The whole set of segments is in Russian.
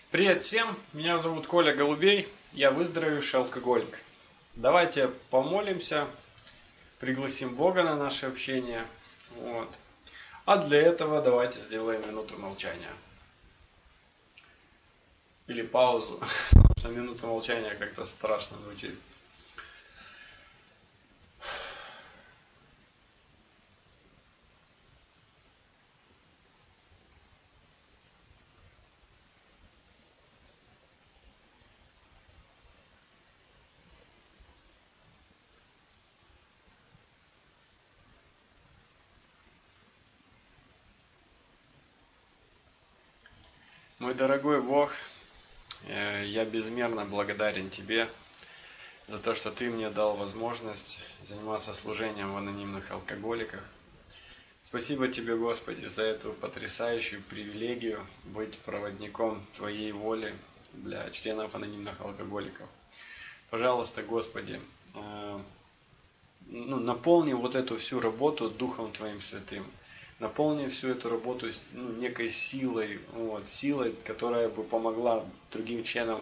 Привет всем, меня зовут Коля Голубей, я выздоровевший алкоголик. Давайте помолимся, пригласим Бога на наше общение. Вот. А для этого давайте сделаем минуту молчания. Или паузу, потому что минута молчания как-то страшно звучит. Мой дорогой Бог, я безмерно благодарен Тебе за то, что Ты мне дал возможность заниматься служением в анонимных алкоголиках. Спасибо Тебе, Господи, за эту потрясающую привилегию быть проводником Твоей воли для членов анонимных алкоголиков. Пожалуйста, Господи, наполни вот эту всю работу Духом Твоим Святым. Наполни всю эту работу некой силой, силой, которая бы помогла другим членам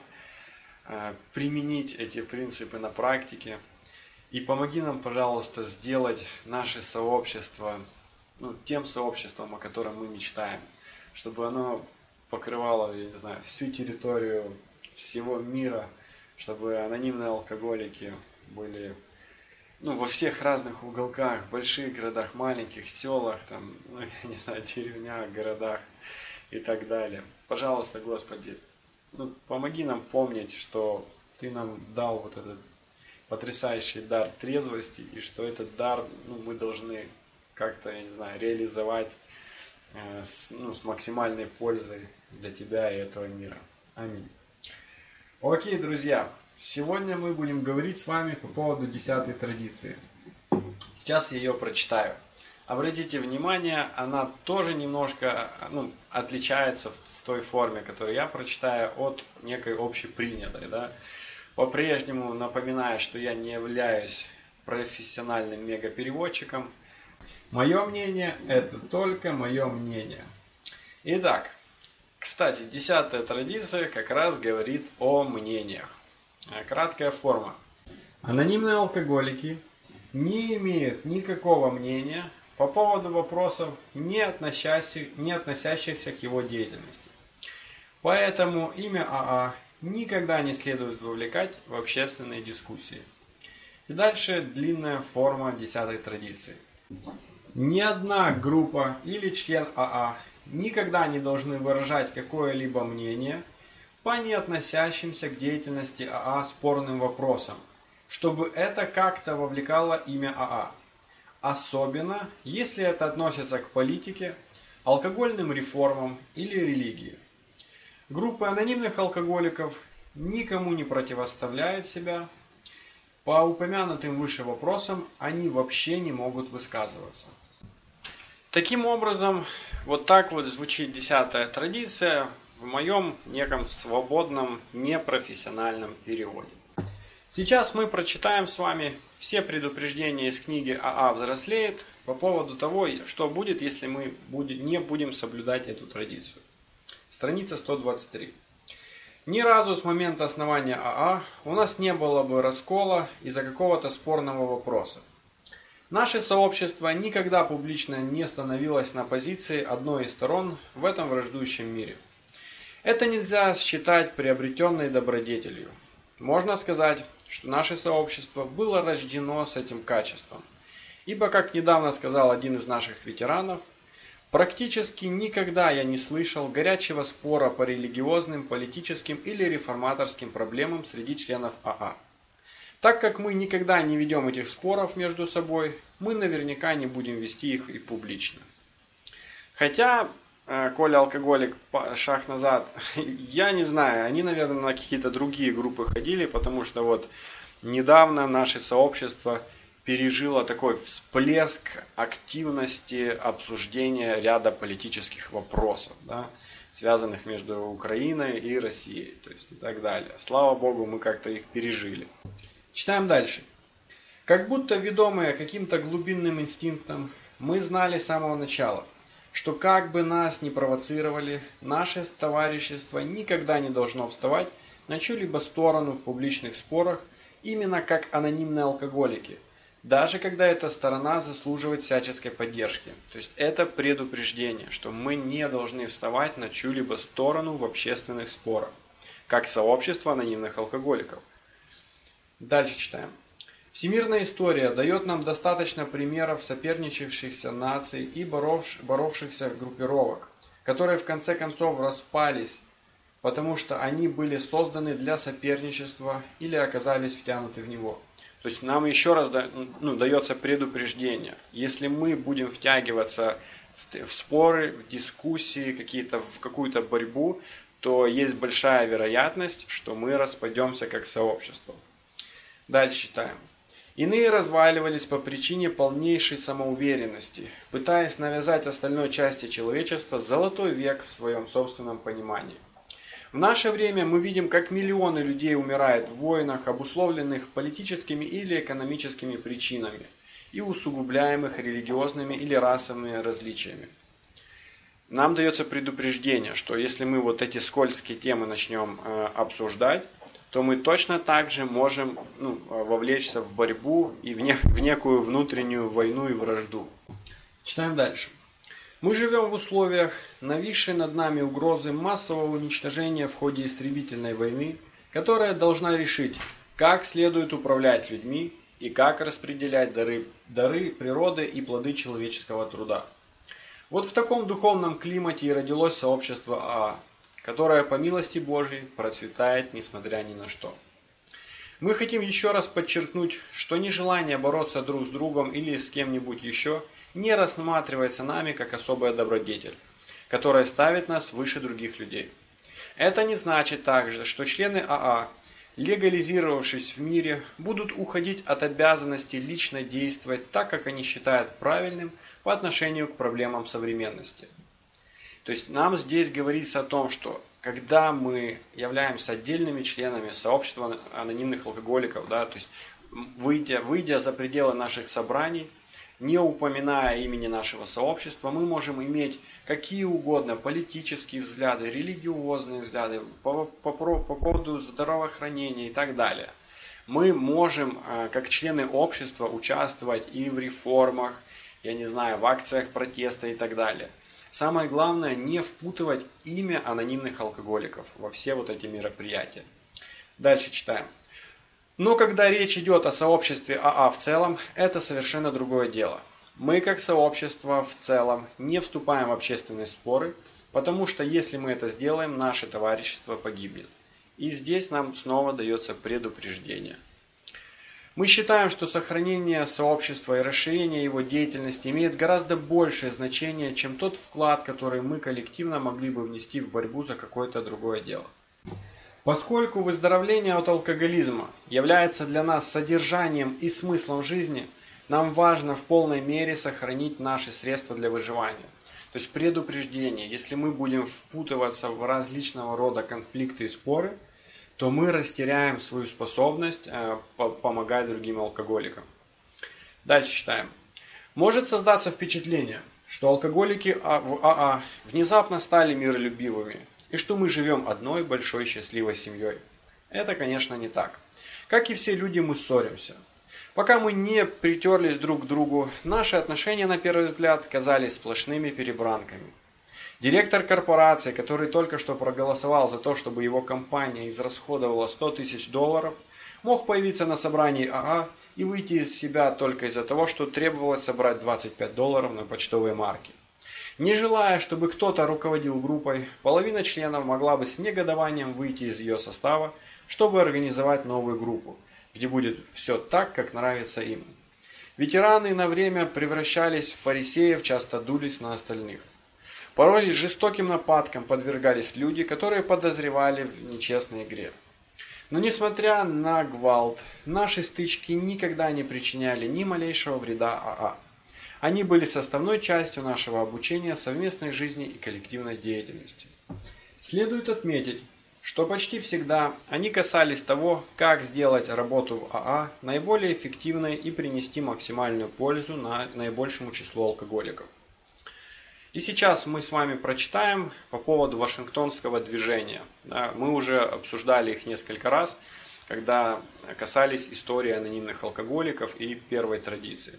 применить эти принципы на практике. И помоги нам, пожалуйста, сделать наше сообщество тем сообществом, о котором мы мечтаем, чтобы оно покрывало, я не знаю, всю территорию всего мира, чтобы анонимные алкоголики были во всех разных уголках, больших городах, маленьких селах, я не знаю, деревнях, городах и так далее. Пожалуйста, Господи, помоги нам помнить, что Ты нам дал вот этот потрясающий дар трезвости, и что этот дар мы должны как-то, я не знаю, реализовать с максимальной пользой для Тебя и этого мира. Аминь. Окей, друзья, сегодня мы будем говорить с вами по поводу 10-й традиции. Сейчас я ее прочитаю. Обратите внимание, она тоже немножко отличается в той форме, которую я прочитаю, от некой общепринятой. Да? По-прежнему напоминаю, что я не являюсь профессиональным мегапереводчиком. Мое мнение – это только мое мнение. Итак, кстати, 10-я традиция как раз говорит о мнениях. Краткая форма. Анонимные алкоголики не имеют никакого мнения по поводу вопросов, не относящихся к его деятельности. Поэтому имя АА никогда не следует вовлекать в общественные дискуссии. И дальше длинная форма 10-й традиции. Ни одна группа или член АА никогда не должны выражать какое-либо мнение по не относящимся к деятельности АА спорным вопросам, чтобы это как-то вовлекало имя АА. Особенно, если это относится к политике, алкогольным реформам или религии. Группы анонимных алкоголиков никому не противоставляют себя. По упомянутым выше вопросам они вообще не могут высказываться. Таким образом, вот так вот звучит 10-я традиция в моем неком свободном, непрофессиональном переводе. Сейчас мы прочитаем с вами все предупреждения из книги АА взрослеет по поводу того, что будет, если мы не будем соблюдать эту традицию. Страница 123. Ни разу с момента основания АА у нас не было бы раскола из-за какого-то спорного вопроса. Наше сообщество никогда публично не становилось на позиции одной из сторон в этом враждующем мире. Это нельзя считать приобретенной добродетелью. Можно сказать, что наше сообщество было рождено с этим качеством. Ибо, как недавно сказал один из наших ветеранов, практически никогда я не слышал горячего спора по религиозным, политическим или реформаторским проблемам среди членов АА. Так как мы никогда не ведем этих споров между собой, мы наверняка не будем вести их и публично. Хотя, Коля алкоголик, шаг назад, я не знаю, они, наверное, на какие-то другие группы ходили, потому что вот недавно наше сообщество пережило такой всплеск активности обсуждения ряда политических вопросов, да, связанных между Украиной и Россией, то есть и так далее. Слава Богу, мы как-то их пережили. Читаем дальше. Как будто ведомые каким-то глубинным инстинктом, мы знали с самого начала, что как бы нас ни провоцировали, наше товарищество никогда не должно вставать на чью-либо сторону в публичных спорах, именно как анонимные алкоголики, даже когда эта сторона заслуживает всяческой поддержки. То есть это предупреждение, что мы не должны вставать на чью-либо сторону в общественных спорах, как сообщество анонимных алкоголиков. Дальше читаем. Всемирная история дает нам достаточно примеров соперничавшихся наций и боровшихся группировок, которые в конце концов распались, потому что они были созданы для соперничества или оказались втянуты в него. То есть нам еще раз дается предупреждение. Если мы будем втягиваться в споры, в дискуссии, в какую-то борьбу, то есть большая вероятность, что мы распадемся как сообщество. Дальше читаем. Иные разваливались по причине полнейшей самоуверенности, пытаясь навязать остальной части человечества золотой век в своем собственном понимании. В наше время мы видим, как миллионы людей умирают в войнах, обусловленных политическими или экономическими причинами и усугубляемых религиозными или расовыми различиями. Нам дается предупреждение, что если мы вот эти скользкие темы начнем обсуждать, то мы точно так же можем вовлечься в борьбу и в некую внутреннюю войну и вражду. Читаем дальше. Мы живем в условиях нависшей над нами угрозы массового уничтожения в ходе истребительной войны, которая должна решить, как следует управлять людьми и как распределять дары природы и плоды человеческого труда. Вот в таком духовном климате и родилось сообщество АА, которая по милости Божьей процветает несмотря ни на что. Мы хотим еще раз подчеркнуть, что нежелание бороться друг с другом или с кем-нибудь еще не рассматривается нами как особая добродетель, которая ставит нас выше других людей. Это не значит также, что члены АА, легализировавшись в мире, будут уходить от обязанности лично действовать так, как они считают правильным по отношению к проблемам современности. То есть нам здесь говорится о том, что когда мы являемся отдельными членами сообщества анонимных алкоголиков, то есть выйдя за пределы наших собраний, не упоминая имени нашего сообщества, мы можем иметь какие угодно политические взгляды, религиозные взгляды по поводу здравоохранения и так далее. Мы можем, как члены общества, участвовать и в реформах, в акциях протеста и так далее. Самое главное, не впутывать имя анонимных алкоголиков во все вот эти мероприятия. Дальше читаем. Но когда речь идет о сообществе АА в целом, это совершенно другое дело. Мы как сообщество в целом не вступаем в общественные споры, потому что если мы это сделаем, наше товарищество погибнет. И здесь нам снова дается предупреждение. Мы считаем, что сохранение сообщества и расширение его деятельности имеет гораздо большее значение, чем тот вклад, который мы коллективно могли бы внести в борьбу за какое-то другое дело. Поскольку выздоровление от алкоголизма является для нас содержанием и смыслом жизни, нам важно в полной мере сохранить наши средства для выживания. То есть предупреждение, если мы будем впутываться в различного рода конфликты и споры, то мы растеряем свою способность помогать другим алкоголикам. Дальше читаем. Может создаться впечатление, что алкоголики в АА внезапно стали миролюбивыми, и что мы живем одной большой счастливой семьей. Это, конечно, не так. Как и все люди, мы ссоримся. Пока мы не притерлись друг к другу, наши отношения, на первый взгляд, казались сплошными перебранками. Директор корпорации, который только что проголосовал за то, чтобы его компания израсходовала $100 тысяч, мог появиться на собрании АА и выйти из себя только из-за того, что требовалось собрать $25 на почтовые марки. Не желая, чтобы кто-то руководил группой, половина членов могла бы с негодованием выйти из ее состава, чтобы организовать новую группу, где будет все так, как нравится им. Ветераны на время превращались в фарисеев, часто дулись на остальных. Порой жестоким нападкам подвергались люди, которые подозревали в нечестной игре. Но несмотря на гвалт, наши стычки никогда не причиняли ни малейшего вреда АА. Они были составной частью нашего обучения, совместной жизни и коллективной деятельности. Следует отметить, что почти всегда они касались того, как сделать работу в АА наиболее эффективной и принести максимальную пользу наибольшему числу алкоголиков. И сейчас мы с вами прочитаем по поводу Вашингтонского движения. Да, мы уже обсуждали их несколько раз, когда касались истории анонимных алкоголиков и первой традиции.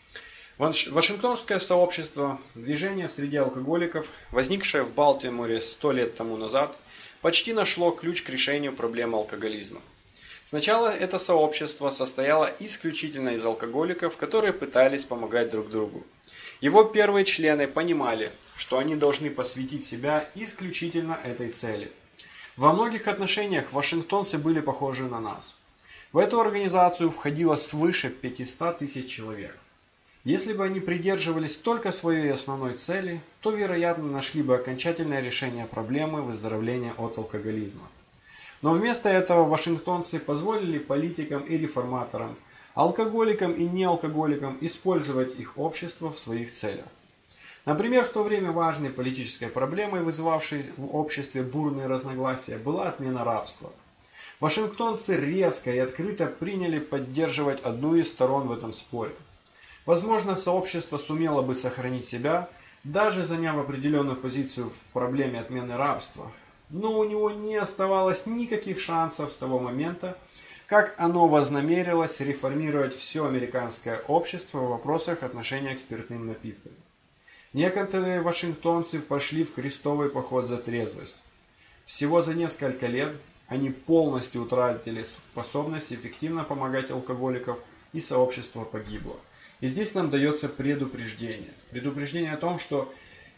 Вашингтонское сообщество, движение среди алкоголиков, возникшее в Балтиморе 100 лет тому назад, почти нашло ключ к решению проблемы алкоголизма. Сначала это сообщество состояло исключительно из алкоголиков, которые пытались помогать друг другу. Его первые члены понимали, что они должны посвятить себя исключительно этой цели. Во многих отношениях вашингтонцы были похожи на нас. В эту организацию входило свыше 500 тысяч человек. Если бы они придерживались только своей основной цели, то, вероятно, нашли бы окончательное решение проблемы выздоровления от алкоголизма. Но вместо этого вашингтонцы позволили политикам и реформаторам, алкоголикам и неалкоголикам использовать их общество в своих целях. Например, в то время важной политической проблемой, вызывавшей в обществе бурные разногласия, была отмена рабства. Вашингтонцы резко и открыто приняли поддерживать одну из сторон в этом споре. Возможно, сообщество сумело бы сохранить себя, даже заняв определенную позицию в проблеме отмены рабства, но у него не оставалось никаких шансов с того момента, как оно вознамерилось реформировать все американское общество в вопросах отношения к спиртным напиткам. Некоторые вашингтонцы пошли в крестовый поход за трезвость. Всего за несколько лет они полностью утратили способность эффективно помогать алкоголикам, и сообщество погибло. И здесь нам дается предупреждение. Предупреждение о том, что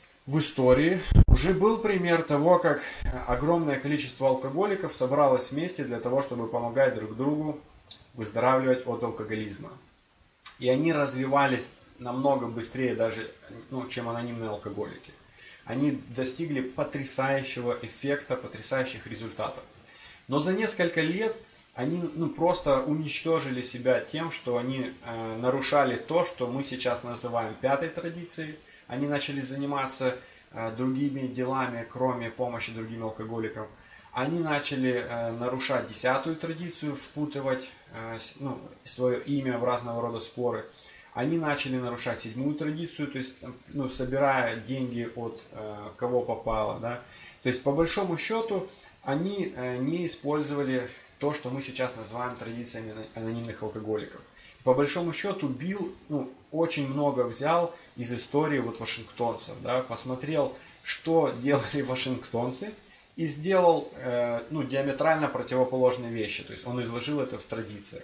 в истории уже был пример того, как огромное количество алкоголиков собралось вместе для того, чтобы помогать друг другу выздоравливать от алкоголизма. И они развивались намного быстрее даже, чем анонимные алкоголики. Они достигли потрясающего эффекта, потрясающих результатов. Но за несколько лет они просто уничтожили себя тем, что они нарушали то, что мы сейчас называем пятой традицией. Они начали заниматься другими делами, кроме помощи другим алкоголикам. Они начали нарушать 10-ю традицию, впутывать свое имя в разного рода споры. Они начали нарушать 7-ю традицию, то есть собирая деньги от кого попало. Да? То есть по большому счету они не использовали то, что мы сейчас называем традициями анонимных алкоголиков. По большому счету Билл очень много взял из истории вашингтонцев, да, посмотрел, что делали вашингтонцы, и сделал диаметрально противоположные вещи. То есть он изложил это в традициях.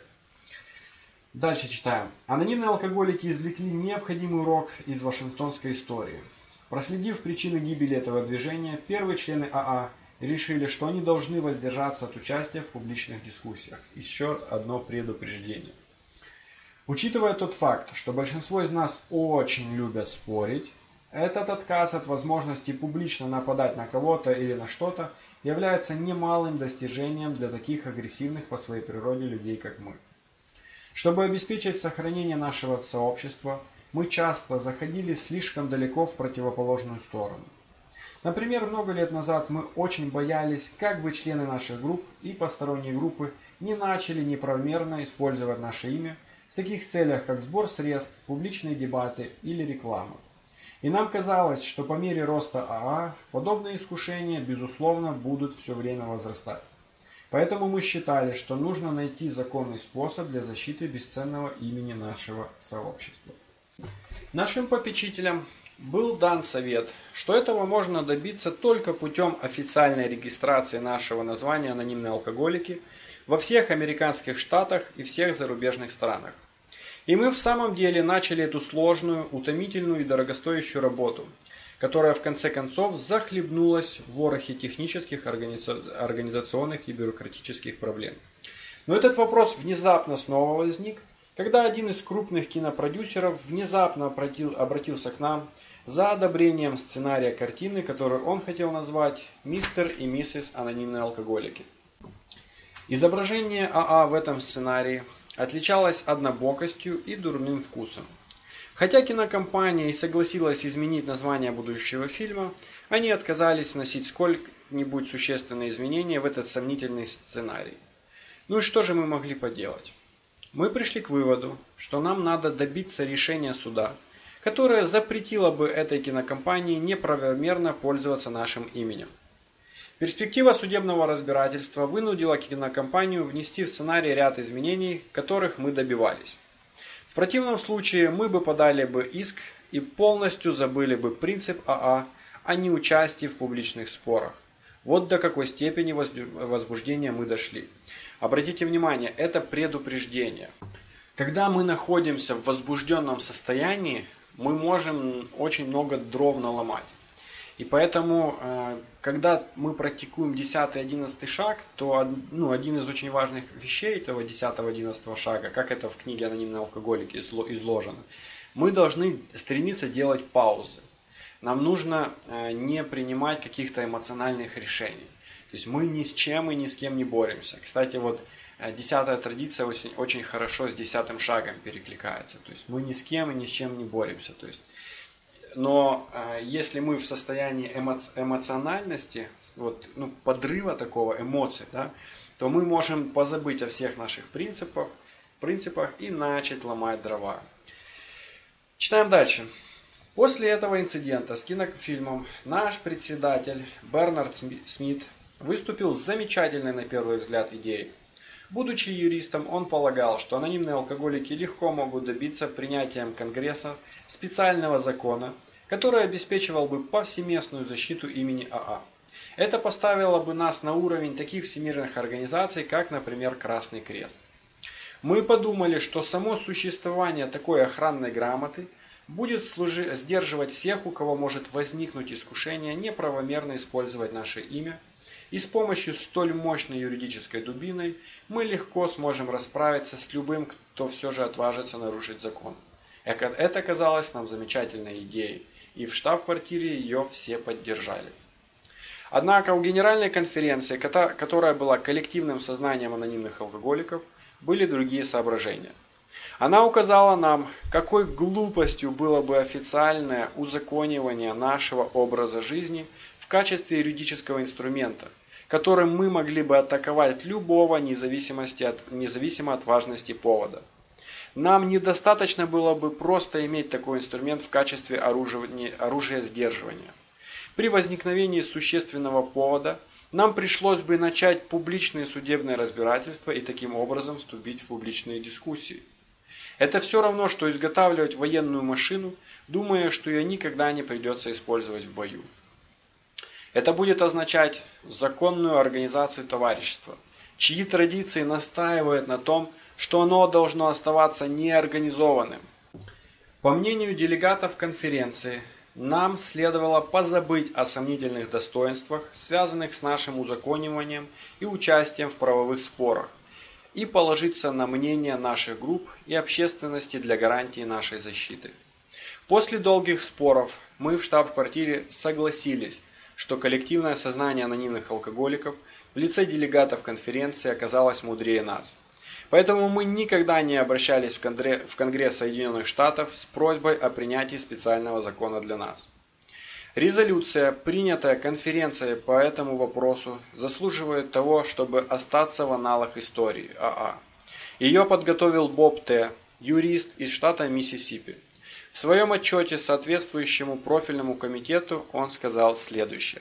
Дальше читаем. Анонимные алкоголики извлекли необходимый урок из вашингтонской истории. Проследив причины гибели этого движения, первые члены АА решили, что они должны воздержаться от участия в публичных дискуссиях. Еще одно предупреждение. Учитывая тот факт, что большинство из нас очень любят спорить, этот отказ от возможности публично нападать на кого-то или на что-то является немалым достижением для таких агрессивных по своей природе людей, как мы. Чтобы обеспечить сохранение нашего сообщества, мы часто заходили слишком далеко в противоположную сторону. Например, много лет назад мы очень боялись, как бы члены наших групп и посторонние группы не начали неправомерно использовать наше имя в таких целях, как сбор средств, публичные дебаты или реклама. И нам казалось, что по мере роста АА подобные искушения, безусловно, будут все время возрастать. Поэтому мы считали, что нужно найти законный способ для защиты бесценного имени нашего сообщества. Нашим попечителям был дан совет, что этого можно добиться только путем официальной регистрации нашего названия «Анонимные алкоголики» во всех американских штатах и всех зарубежных странах. И мы в самом деле начали эту сложную, утомительную и дорогостоящую работу, которая в конце концов захлебнулась в ворохе технических, организационных и бюрократических проблем. Но этот вопрос внезапно снова возник, когда один из крупных кинопродюсеров внезапно обратился к нам за одобрением сценария картины, которую он хотел назвать «Мистер и миссис Анонимные алкоголики». Изображение АА в этом сценарии отличалось однобокостью и дурным вкусом. Хотя кинокомпания и согласилась изменить название будущего фильма, они отказались вносить сколь-нибудь существенные изменения в этот сомнительный сценарий. Ну и что же мы могли поделать? Мы пришли к выводу, что нам надо добиться решения суда, которое запретило бы этой кинокомпании неправомерно пользоваться нашим именем. Перспектива судебного разбирательства вынудила кинокомпанию внести в сценарий ряд изменений, которых мы добивались. В противном случае мы бы подали бы иск и полностью забыли бы принцип АА о неучастии в публичных спорах. Вот до какой степени возбуждения мы дошли. Обратите внимание, это предупреждение. Когда мы находимся в возбужденном состоянии, мы можем очень много дров наломать. И поэтому, когда мы практикуем 10-11 шаг, то один из очень важных вещей этого 10-11 шага, как это в книге «Анонимные алкоголики» изложено, мы должны стремиться делать паузы. Нам нужно не принимать каких-то эмоциональных решений. То есть мы ни с чем и ни с кем не боремся. Кстати, вот 10-я традиция очень хорошо с 10-м шагом перекликается. То есть мы ни с кем и ни с чем не боремся. Но если мы в состоянии эмоциональности, подрыва такого, эмоций, да, то мы можем позабыть о всех наших принципах и начать ломать дрова. Читаем дальше. После этого инцидента с кинофильмом наш председатель Бернард Смит выступил с замечательной на первый взгляд идеей. Будучи юристом, он полагал, что анонимные алкоголики легко могут добиться принятием Конгресса специального закона, который обеспечивал бы повсеместную защиту имени АА. Это поставило бы нас на уровень таких всемирных организаций, как, например, Красный Крест. Мы подумали, что само существование такой охранной грамоты будет сдерживать всех, у кого может возникнуть искушение неправомерно использовать наше имя, и с помощью столь мощной юридической дубиной мы легко сможем расправиться с любым, кто все же отважится нарушить закон. Это казалось нам замечательной идеей, и в штаб-квартире ее все поддержали. Однако у Генеральной конференции, которая была коллективным сознанием анонимных алкоголиков, были другие соображения. Она указала нам, какой глупостью было бы официальное узаконивание нашего образа жизни в качестве юридического инструмента, которым мы могли бы атаковать любого независимо от важности повода. Нам недостаточно было бы просто иметь такой инструмент в качестве оружия сдерживания. При возникновении существенного повода нам пришлось бы начать публичные судебные разбирательства и таким образом вступить в публичные дискуссии. Это все равно, что изготавливать военную машину, думая, что ее никогда не придется использовать в бою. Это будет означать законную организацию товарищества, чьи традиции настаивают на том, что оно должно оставаться неорганизованным. По мнению делегатов конференции, нам следовало позабыть о сомнительных достоинствах, связанных с нашим узакониванием и участием в правовых спорах, и положиться на мнение наших групп и общественности для гарантии нашей защиты. После долгих споров мы в штаб-квартире согласились, что коллективное сознание анонимных алкоголиков в лице делегатов конференции оказалось мудрее нас. Поэтому мы никогда не обращались в Конгресс Соединенных Штатов с просьбой о принятии специального закона для нас. Резолюция, принятая конференцией по этому вопросу, заслуживает того, чтобы остаться в аналах истории АА. Ее подготовил Боб Т., юрист из штата Миссисипи. В своем отчете соответствующему профильному комитету он сказал следующее.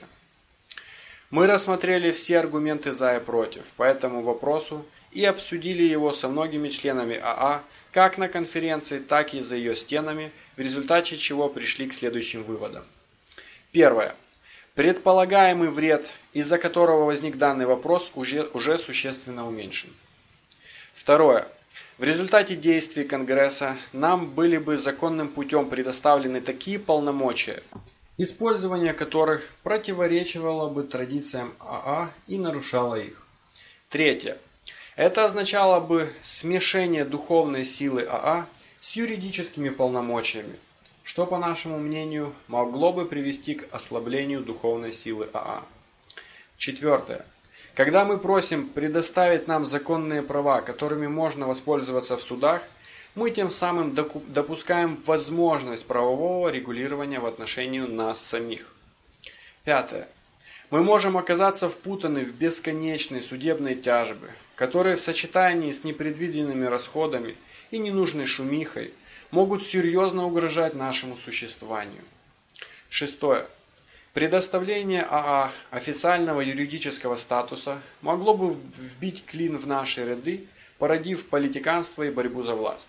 Мы рассмотрели все аргументы за и против по этому вопросу и обсудили его со многими членами АА, как на конференции, так и за ее стенами, в результате чего пришли к следующим выводам. Первое. Предполагаемый вред, из-за которого возник данный вопрос, уже существенно уменьшен. Второе. В результате действий Конгресса нам были бы законным путем предоставлены такие полномочия, использование которых противоречивало бы традициям АА и нарушало их. Третье. Это означало бы смешение духовной силы АА с юридическими полномочиями, что, по нашему мнению, могло бы привести к ослаблению духовной силы АА. Четвертое. Когда мы просим предоставить нам законные права, которыми можно воспользоваться в судах, мы тем самым допускаем возможность правового регулирования в отношении нас самих. Пятое. Мы можем оказаться впутаны в бесконечные судебные тяжбы, которые в сочетании с непредвиденными расходами и ненужной шумихой могут серьезно угрожать нашему существованию. Шестое. Предоставление АА официального юридического статуса могло бы вбить клин в наши ряды, породив политиканство и борьбу за власть.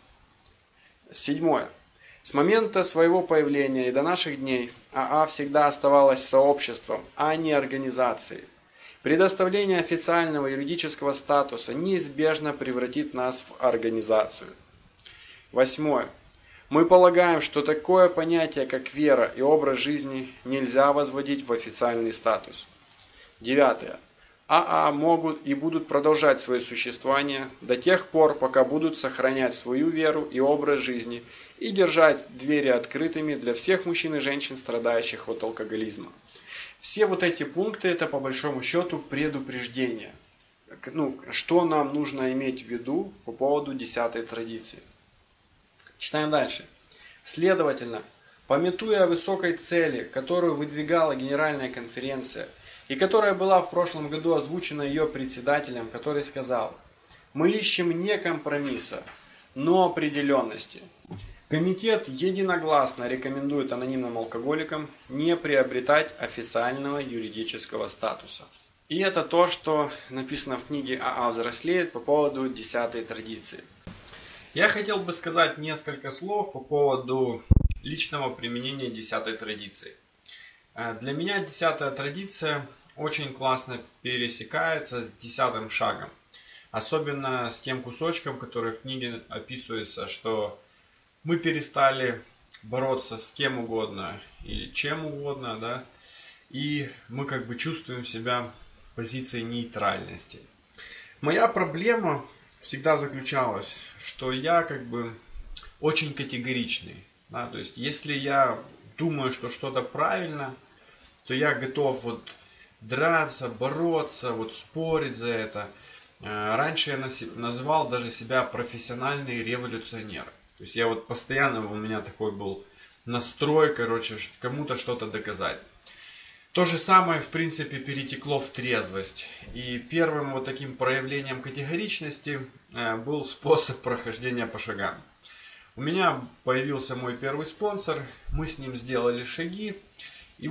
Седьмое. С момента своего появления и до наших дней АА всегда оставалась сообществом, а не организацией. Предоставление официального юридического статуса неизбежно превратит нас в организацию. Восьмое. Мы полагаем, что такое понятие, как вера и образ жизни, нельзя возводить в официальный статус. Девятое. АА могут и будут продолжать свое существование до тех пор, пока будут сохранять свою веру и образ жизни и держать двери открытыми для всех мужчин и женщин, страдающих от алкоголизма. Все вот эти пункты – это по большому счету предупреждение. Что нам нужно иметь в виду по поводу 10-й традиции. Читаем дальше. Следовательно, памятуя о высокой цели, которую выдвигала Генеральная конференция, и которая была в прошлом году озвучена ее председателем, который сказал: «Мы ищем не компромисса, но определенности». Комитет единогласно рекомендует анонимным алкоголикам не приобретать официального юридического статуса. И это то, что написано в книге АА взрослеет по поводу 10-й традиции. Я хотел бы сказать несколько слов по поводу личного применения 10-й традиции. Для меня 10-я традиция очень классно пересекается с 10-м шагом. Особенно с тем кусочком, который в книге описывается, что мы перестали бороться с кем угодно и чем угодно, да, и мы как бы чувствуем себя в позиции нейтральности. Моя проблема всегда заключалась, что я как бы очень категоричный. Да? То есть, если я думаю, что что-то правильно, то я готов драться, бороться, спорить за это. Раньше я называл даже себя профессиональный революционер. То есть, я постоянно, у меня такой был настрой, кому-то что-то доказать. То же самое, в принципе, перетекло в трезвость. И первым таким проявлением категоричности был способ прохождения по шагам. У меня появился мой первый спонсор, мы с ним сделали шаги. И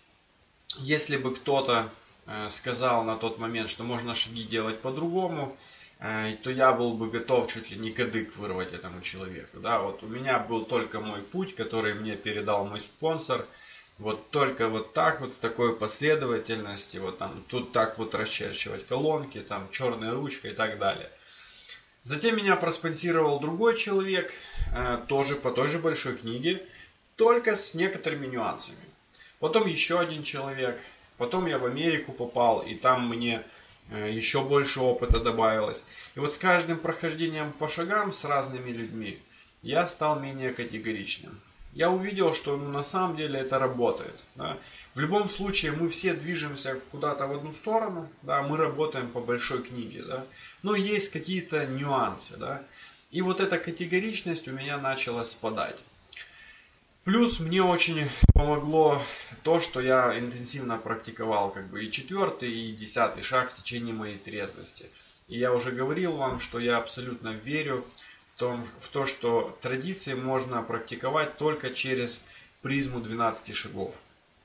если бы кто-то сказал на тот момент, что можно шаги делать по-другому, то я был бы готов чуть ли не кадык вырвать этому человеку. Да? У меня был только мой путь, который мне передал мой спонсор. Только так, в такой последовательности, тут так расчерчивать колонки, там черной ручкой и так далее. Затем меня проспонсировал другой человек, тоже по той же большой книге, только с некоторыми нюансами. Потом еще один человек, потом я в Америку попал, и там мне еще больше опыта добавилось. И с каждым прохождением по шагам с разными людьми я стал менее категоричным. Я увидел, что на самом деле это работает. Да. В любом случае мы все движемся куда-то в одну сторону, да, мы работаем по большой книге, да, но есть какие-то нюансы. Да, и эта категоричность у меня начала спадать. Плюс мне очень помогло то, что я интенсивно практиковал и 4-й, и 10-й шаг в течение моей трезвости. И я уже говорил вам, что я абсолютно верю в то, что традиции можно практиковать только через призму 12 шагов.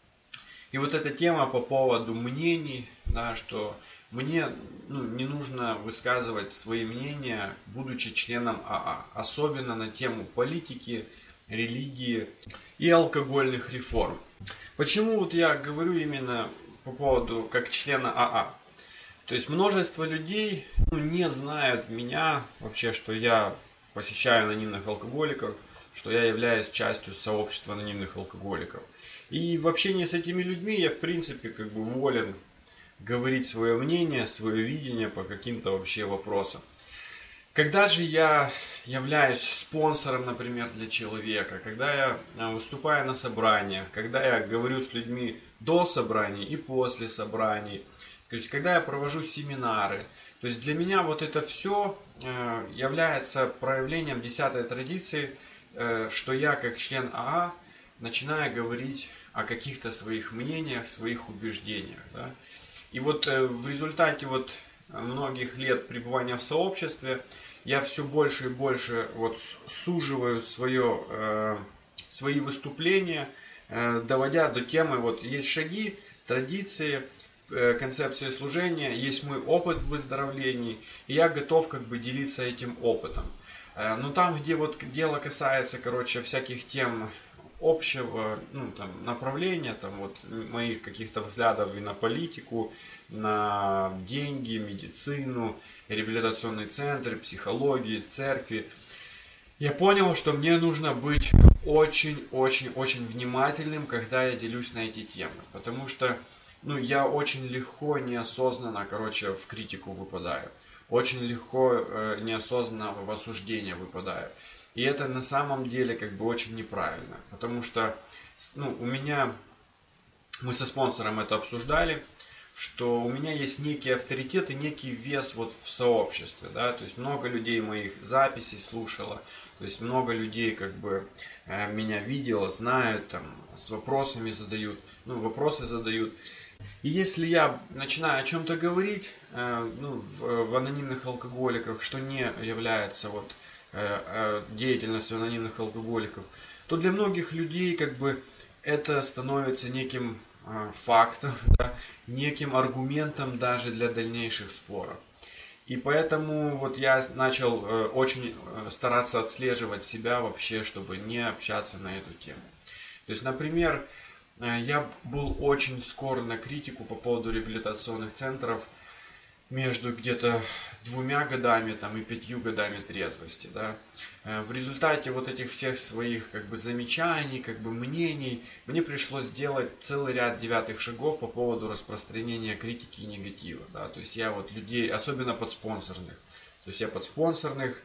И эта тема по поводу мнений, да, что мне не нужно высказывать свои мнения, будучи членом АА. Особенно на тему политики, религии и алкогольных реформ. Почему я говорю именно по поводу как члена АА? То есть множество людей не знают меня вообще, что я посещаю анонимных алкоголиков, что я являюсь частью сообщества анонимных алкоголиков. И в общении с этими людьми я в принципе волен говорить свое мнение, свое видение по каким-то вообще вопросам. Когда же я являюсь спонсором, например, для человека, когда я выступаю на собраниях, когда я говорю с людьми до собраний и после собраний, то есть когда я провожу семинары, то есть для меня это все является проявлением 10-й традиции, что я как член АА начинаю говорить о каких-то своих мнениях, своих убеждениях. Да? И в результате многих лет пребывания в сообществе я все больше и больше вот суживаю свои выступления, доводя до темы, вот есть шаги, традиции, концепции служения, есть мой опыт в выздоровлении, и я готов как бы делиться этим опытом. Но там, где вот дело касается, короче, всяких тем общего, ну, там, направления, там, вот, моих каких-то взглядов и на политику, на деньги, медицину, реабилитационные центры, психологии, церкви, я понял, что мне нужно быть очень-очень-очень внимательным, когда я делюсь на эти темы. Потому что ну, я очень легко, неосознанно, короче, в критику выпадаю. Очень легко, неосознанно в осуждение выпадаю. И это на самом деле как бы очень неправильно. Потому что ну, мы со спонсором это обсуждали, что у меня есть некий авторитет и некий вес вот в сообществе, да, то есть много людей моих записей слушало, то есть много людей как бы меня видело, знают, там, с вопросами задают, ну, вопросы задают. И если я начинаю о чем-то говорить, ну, в анонимных алкоголиках, что не является вот деятельностью анонимных алкоголиков, то для многих людей как бы это становится неким фактом, да, неким аргументом даже для дальнейших споров. И поэтому вот я начал очень стараться отслеживать себя вообще, чтобы не общаться на эту тему. То есть, например, я был очень скор на критику по поводу реабилитационных центров между где-то 2 годами там, и 5 годами трезвости. Да. В результате вот этих всех своих как бы, замечаний, как бы, мнений, мне пришлось сделать целый ряд 9 шагов по поводу распространения критики и негатива. Да. То есть я вот людей, особенно подспонсорных, то есть я подспонсорных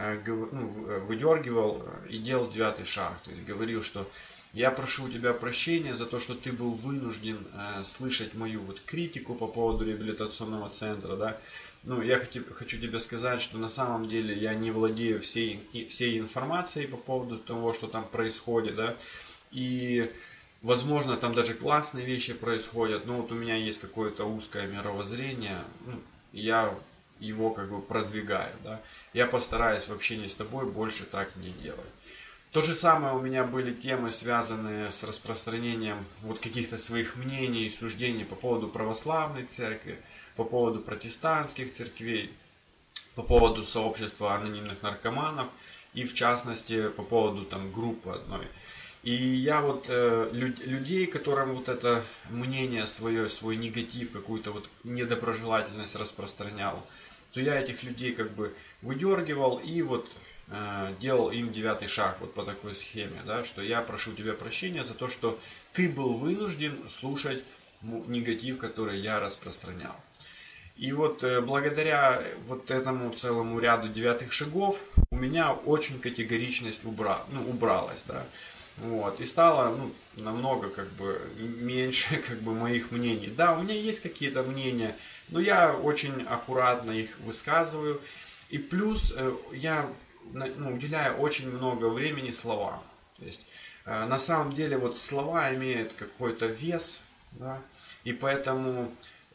выдергивал и делал 9 шаг. То есть говорил, что я прошу у тебя прощения за то, что ты был вынужден слышать мою вот критику по поводу реабилитационного центра, да. Ну, я хочу тебе сказать, что на самом деле я не владею всей информацией по поводу того, что там происходит, да. И, возможно, там даже классные вещи происходят, но вот у меня есть какое-то узкое мировоззрение, ну, я его как бы продвигаю, да. Я постараюсь в общении с тобой больше так не делать. То же самое у меня были темы, связанные с распространением вот каких-то своих мнений и суждений по поводу православной церкви, по поводу протестантских церквей, по поводу сообщества анонимных наркоманов и в частности по поводу там группы одной. И я вот людей, которым вот это мнение свое, свой негатив, какую-то вот недоброжелательность распространял, то я этих людей как бы выдергивал и вот делал им 9 шаг вот по такой схеме, да, что я прошу тебя прощения за то, что ты был вынужден слушать негатив, который я распространял. И вот благодаря вот этому целому ряду 9 шагов у меня очень категоричность убралась, да. Вот, и стало намного как бы меньше как бы моих мнений. Да, у меня есть какие-то мнения, но я очень аккуратно их высказываю. И плюс я уделяю очень много времени словам. То есть на самом деле вот слова имеют какой-то вес, да, и поэтому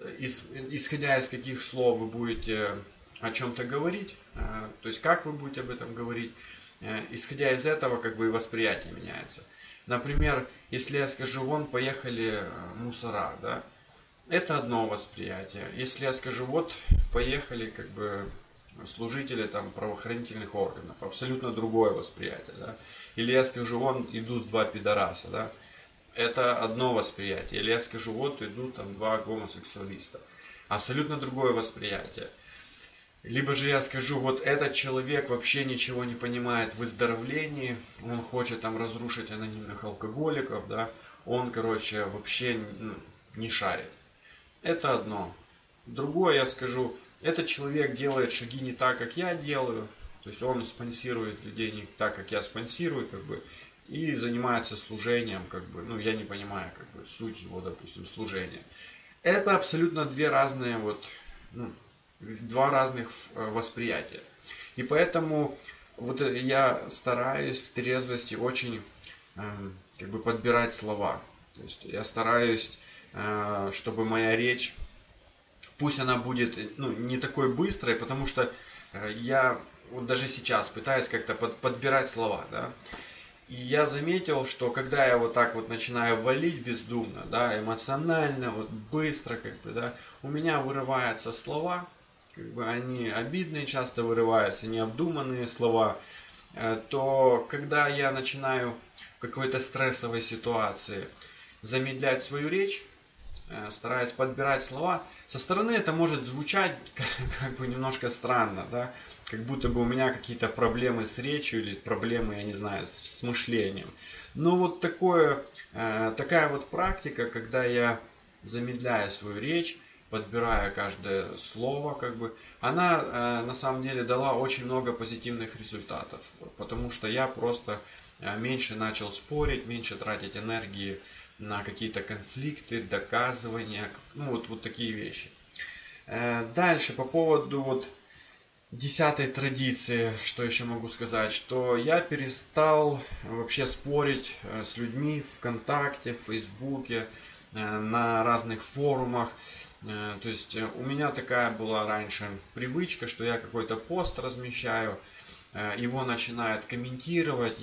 исходя из каких слов вы будете о чем-то говорить, то есть как вы будете об этом говорить, исходя из этого как бы и восприятие меняется. Например, если я скажу, вон поехали мусора, да, это одно восприятие. Если я скажу, вот поехали как бы служители там правоохранительных органов, абсолютно другое восприятие, да. Или я скажу, вон идут 2 пидораса, да, это одно восприятие. Или я скажу, вот идут там 2 гомосексуалиста, абсолютно другое восприятие. Либо же я скажу, вот этот человек вообще ничего не понимает в выздоровлении, он хочет там разрушить анонимных алкоголиков, да, он, короче, вообще не шарит. Это одно. Другое я скажу, этот человек делает шаги не так, как я делаю, то есть он спонсирует людей не так, как я спонсирую, как бы, и занимается служением, как бы, я не понимаю, как бы, суть его, допустим, служения. Это абсолютно 2 разные вот, 2 разных восприятия. И поэтому вот я стараюсь в трезвости очень как бы подбирать слова. То есть я стараюсь, чтобы моя речь, пусть она будет не такой быстрой, потому что я вот даже сейчас пытаюсь как-то подбирать слова, да. И я заметил, что когда я вот так вот начинаю валить бездумно, да, эмоционально, вот быстро, как бы, да, у меня вырываются слова, как бы они обидные часто вырываются, необдуманные слова, то когда я начинаю в какой-то стрессовой ситуации замедлять свою речь, стараясь подбирать слова. Со стороны это может звучать как бы немножко странно, да, как будто бы у меня какие-то проблемы с речью или проблемы, я не знаю, с мышлением. Но вот такая вот практика, когда я замедляю свою речь, подбирая каждое слово, как бы, она на самом деле дала очень много позитивных результатов, потому что я просто меньше начал спорить, меньше тратить энергии на какие-то конфликты, доказывания, ну вот такие вещи. Дальше по поводу вот 10-й традиции, что еще могу сказать, что я перестал вообще спорить с людьми ВКонтакте, в Фейсбуке, на разных форумах. То есть у меня такая была раньше привычка, что я какой-то пост размещаю, его начинают комментировать,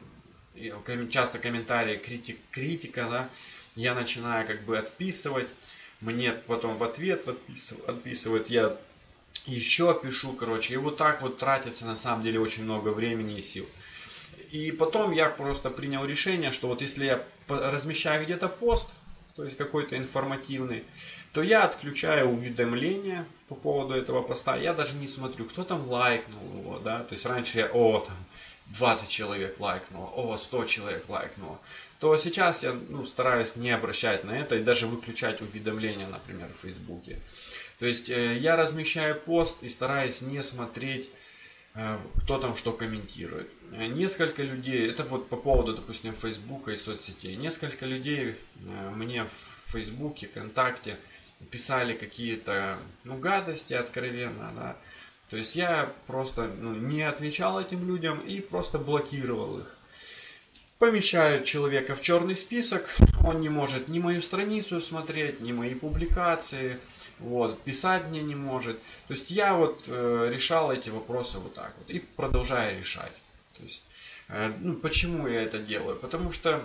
часто комментарии критика, да, я начинаю как бы отписывать, мне потом в ответ отписывают, я еще пишу, короче, и вот так вот тратится на самом деле очень много времени и сил. И потом я просто принял решение, что вот если я размещаю где-то пост, то есть какой-то информативный, то я отключаю уведомления по поводу этого поста. Я даже не смотрю, кто там лайкнул его, да. То есть раньше я, там 20 человек лайкнуло, 100 человек лайкнуло. То сейчас я стараюсь не обращать на это и даже выключать уведомления, например, в Фейсбуке. То есть я размещаю пост и стараюсь не смотреть, кто там что комментирует. Несколько людей, это вот по поводу, допустим, Фейсбука и соцсетей. Несколько людей мне в Фейсбуке, ВКонтакте писали какие-то гадости откровенно, да. То есть я просто не отвечал этим людям и просто блокировал их. Помещают человека в черный список, он не может ни мою страницу смотреть, ни мои публикации, писать мне не может. То есть я решал эти вопросы вот так вот и продолжаю решать. То есть, почему я это делаю? Потому что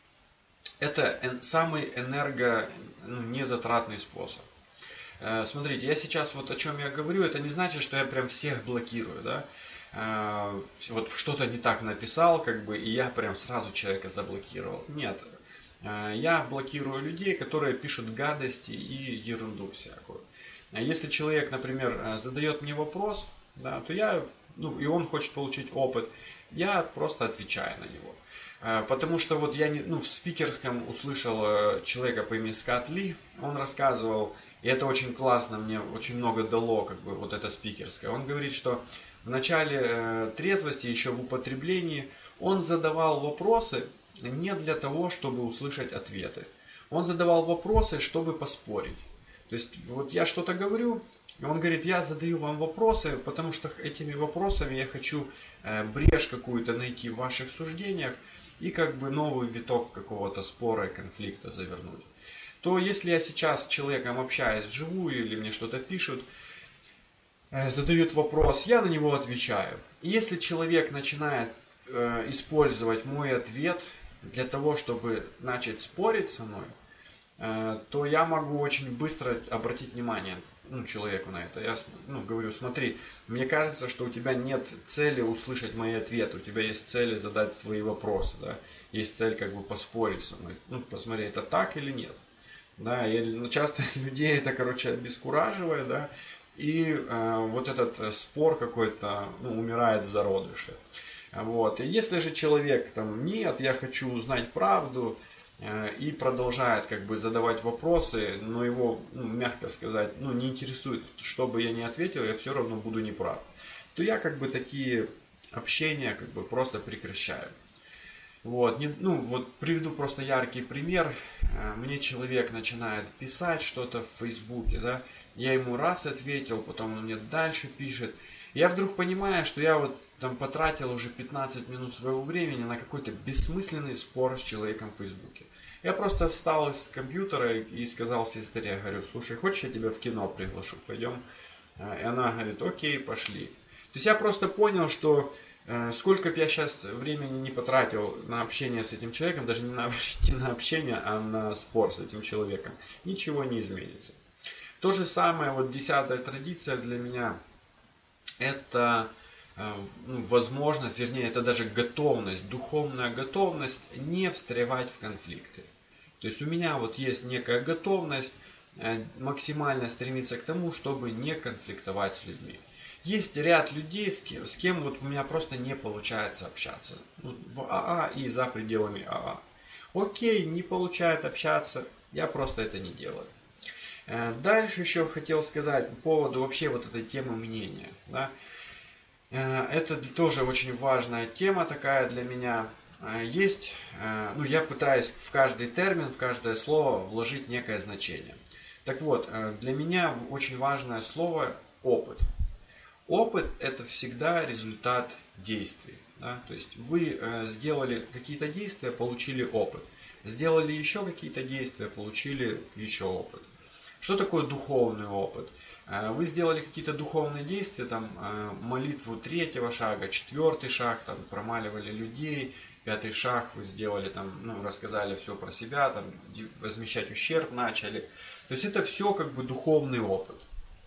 это самый незатратный способ. Смотрите, я сейчас вот о чем я говорю, это не значит, что я прям всех блокирую, да. Вот что-то не так написал, как бы, и я прям сразу человека заблокировал. Нет, я блокирую людей, которые пишут гадости и ерунду всякую. Если человек, например, задает мне вопрос, да, то я, и он хочет получить опыт, я просто отвечаю на него. Потому что вот я в спикерском услышал человека по имени Скотт Ли, он рассказывал, и это очень классно, мне очень много дало, как бы, вот это спикерское. Он говорит, что в начале трезвости, еще в употреблении, он задавал вопросы не для того, чтобы услышать ответы. Он задавал вопросы, чтобы поспорить. То есть вот я что-то говорю, и он говорит, я задаю вам вопросы, потому что этими вопросами я хочу брешь какую-то найти в ваших суждениях и как бы новый виток какого-то спора и конфликта завернуть. То если я сейчас с человеком общаюсь вживую или мне что-то пишут, задают вопрос, я на него отвечаю. И если человек начинает использовать мой ответ для того, чтобы начать спорить со мной, то я могу очень быстро обратить внимание человеку на это. Я говорю, смотри, мне кажется, что у тебя нет цели услышать мои ответы, у тебя есть цель задать свои вопросы, да? Есть цель как бы поспорить со мной. Посмотри, это так или нет. Да, и часто людей это, обескураживает, да, и вот этот спор какой-то умирает в зародыше. И если же человек нет, я хочу узнать правду, и продолжает как бы задавать вопросы, но его, мягко сказать, не интересует, что бы я ни ответил, я все равно буду неправ, то я как бы такие общения как бы просто прекращаю. Приведу просто яркий пример. Мне человек начинает писать что-то в Фейсбуке, да, я ему раз ответил, потом он мне дальше пишет. Я вдруг понимаю, что я потратил уже 15 минут своего времени на какой-то бессмысленный спор с человеком в Фейсбуке. Я просто встал из компьютера и сказал сестре, говорю, слушай, хочешь, я тебя в кино приглашу, пойдем? И она говорит, окей, пошли. есть я просто понял, что сколько бы я сейчас времени не потратил на общение с этим человеком, даже не на общение, а на спор с этим человеком, ничего не изменится. То же самое, вот 10-я традиция для меня, это возможность, вернее, это даже готовность, духовная готовность не встревать в конфликты. То есть у меня вот есть некая готовность максимально стремиться к тому, чтобы не конфликтовать с людьми. Есть ряд людей, с кем вот у меня просто не получается общаться. В АА и за пределами АА. Окей, не получает общаться, я просто это не делаю. Дальше еще хотел сказать по поводу вообще вот этой темы мнения. Да? Это тоже очень важная тема такая для меня. Есть, я пытаюсь в каждый термин, в каждое слово вложить некое значение. Так вот, для меня очень важное слово опыт. Опыт это всегда результат действий. Да? То есть вы сделали какие-то действия, получили опыт. Сделали еще какие-то действия, получили еще опыт. Что такое духовный опыт? Вы сделали какие-то духовные действия, там, молитву 3-го шага, 4-й шаг, там, промаливали людей, 5-й шаг вы сделали, там, рассказали все про себя, там, возмещать ущерб начали. То есть это все как бы духовный опыт.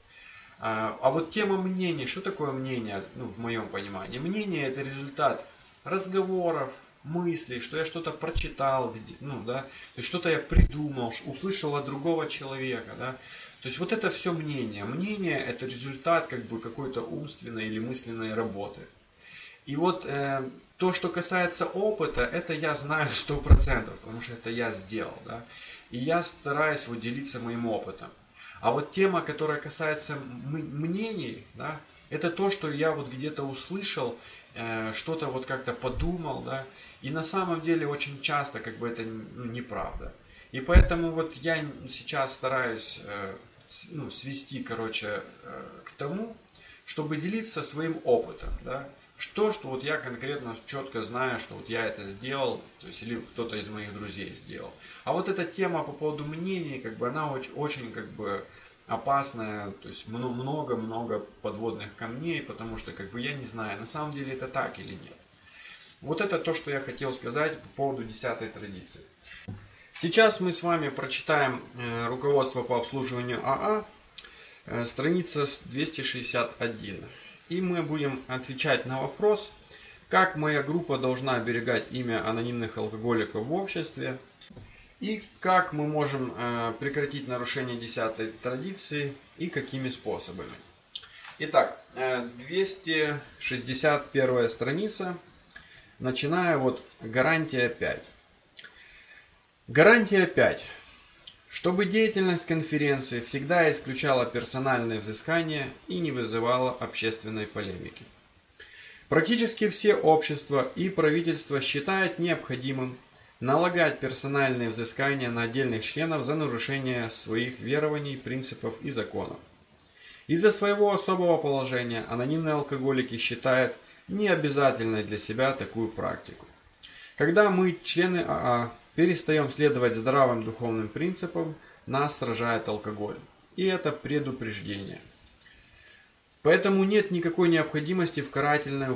А вот тема мнений, что такое мнение, в моем понимании? Мнение это результат разговоров, мыслей, что я что-то прочитал, то есть что-то я придумал, услышал от другого человека, да. То есть вот это все мнение. Мнение это результат как бы какой-то умственной или мысленной работы. И вот то, что касается опыта, это я знаю 100%, потому что это я сделал, да. И я стараюсь вот делиться моим опытом. А вот тема, которая касается мнений, да, это то, что я вот где-то услышал, что-то вот как-то подумал, да, и на самом деле очень часто как бы это неправда. И поэтому вот я сейчас стараюсь свести, к тому, чтобы делиться своим опытом, да, что вот я конкретно четко знаю, что вот я это сделал, то есть или кто-то из моих друзей сделал. А вот эта тема по поводу мнений, как бы она очень как бы опасная, то есть много-много подводных камней, потому что как бы я не знаю, на самом деле это так или нет. Вот это то, что я хотел сказать по поводу 10-й традиции. Сейчас мы с вами прочитаем руководство по обслуживанию АА, страница 261. И мы будем отвечать на вопрос, как моя группа должна оберегать имя анонимных алкоголиков в обществе, и как мы можем прекратить нарушение 10-й традиции и какими способами. Итак, 261 страница, начиная вот гарантия 5. Гарантия 5. Чтобы деятельность конференции всегда исключала персональные взыскания и не вызывала общественной полемики. Практически все общества и правительства считают необходимым налагать персональные взыскания на отдельных членов за нарушение своих верований, принципов и законов. Из-за своего особого положения анонимные алкоголики считают необязательной для себя такую практику. Когда мы, члены АА, перестаем следовать здравым духовным принципам, нас сражает алкоголь. И это предупреждение. Поэтому нет никакой необходимости в карательной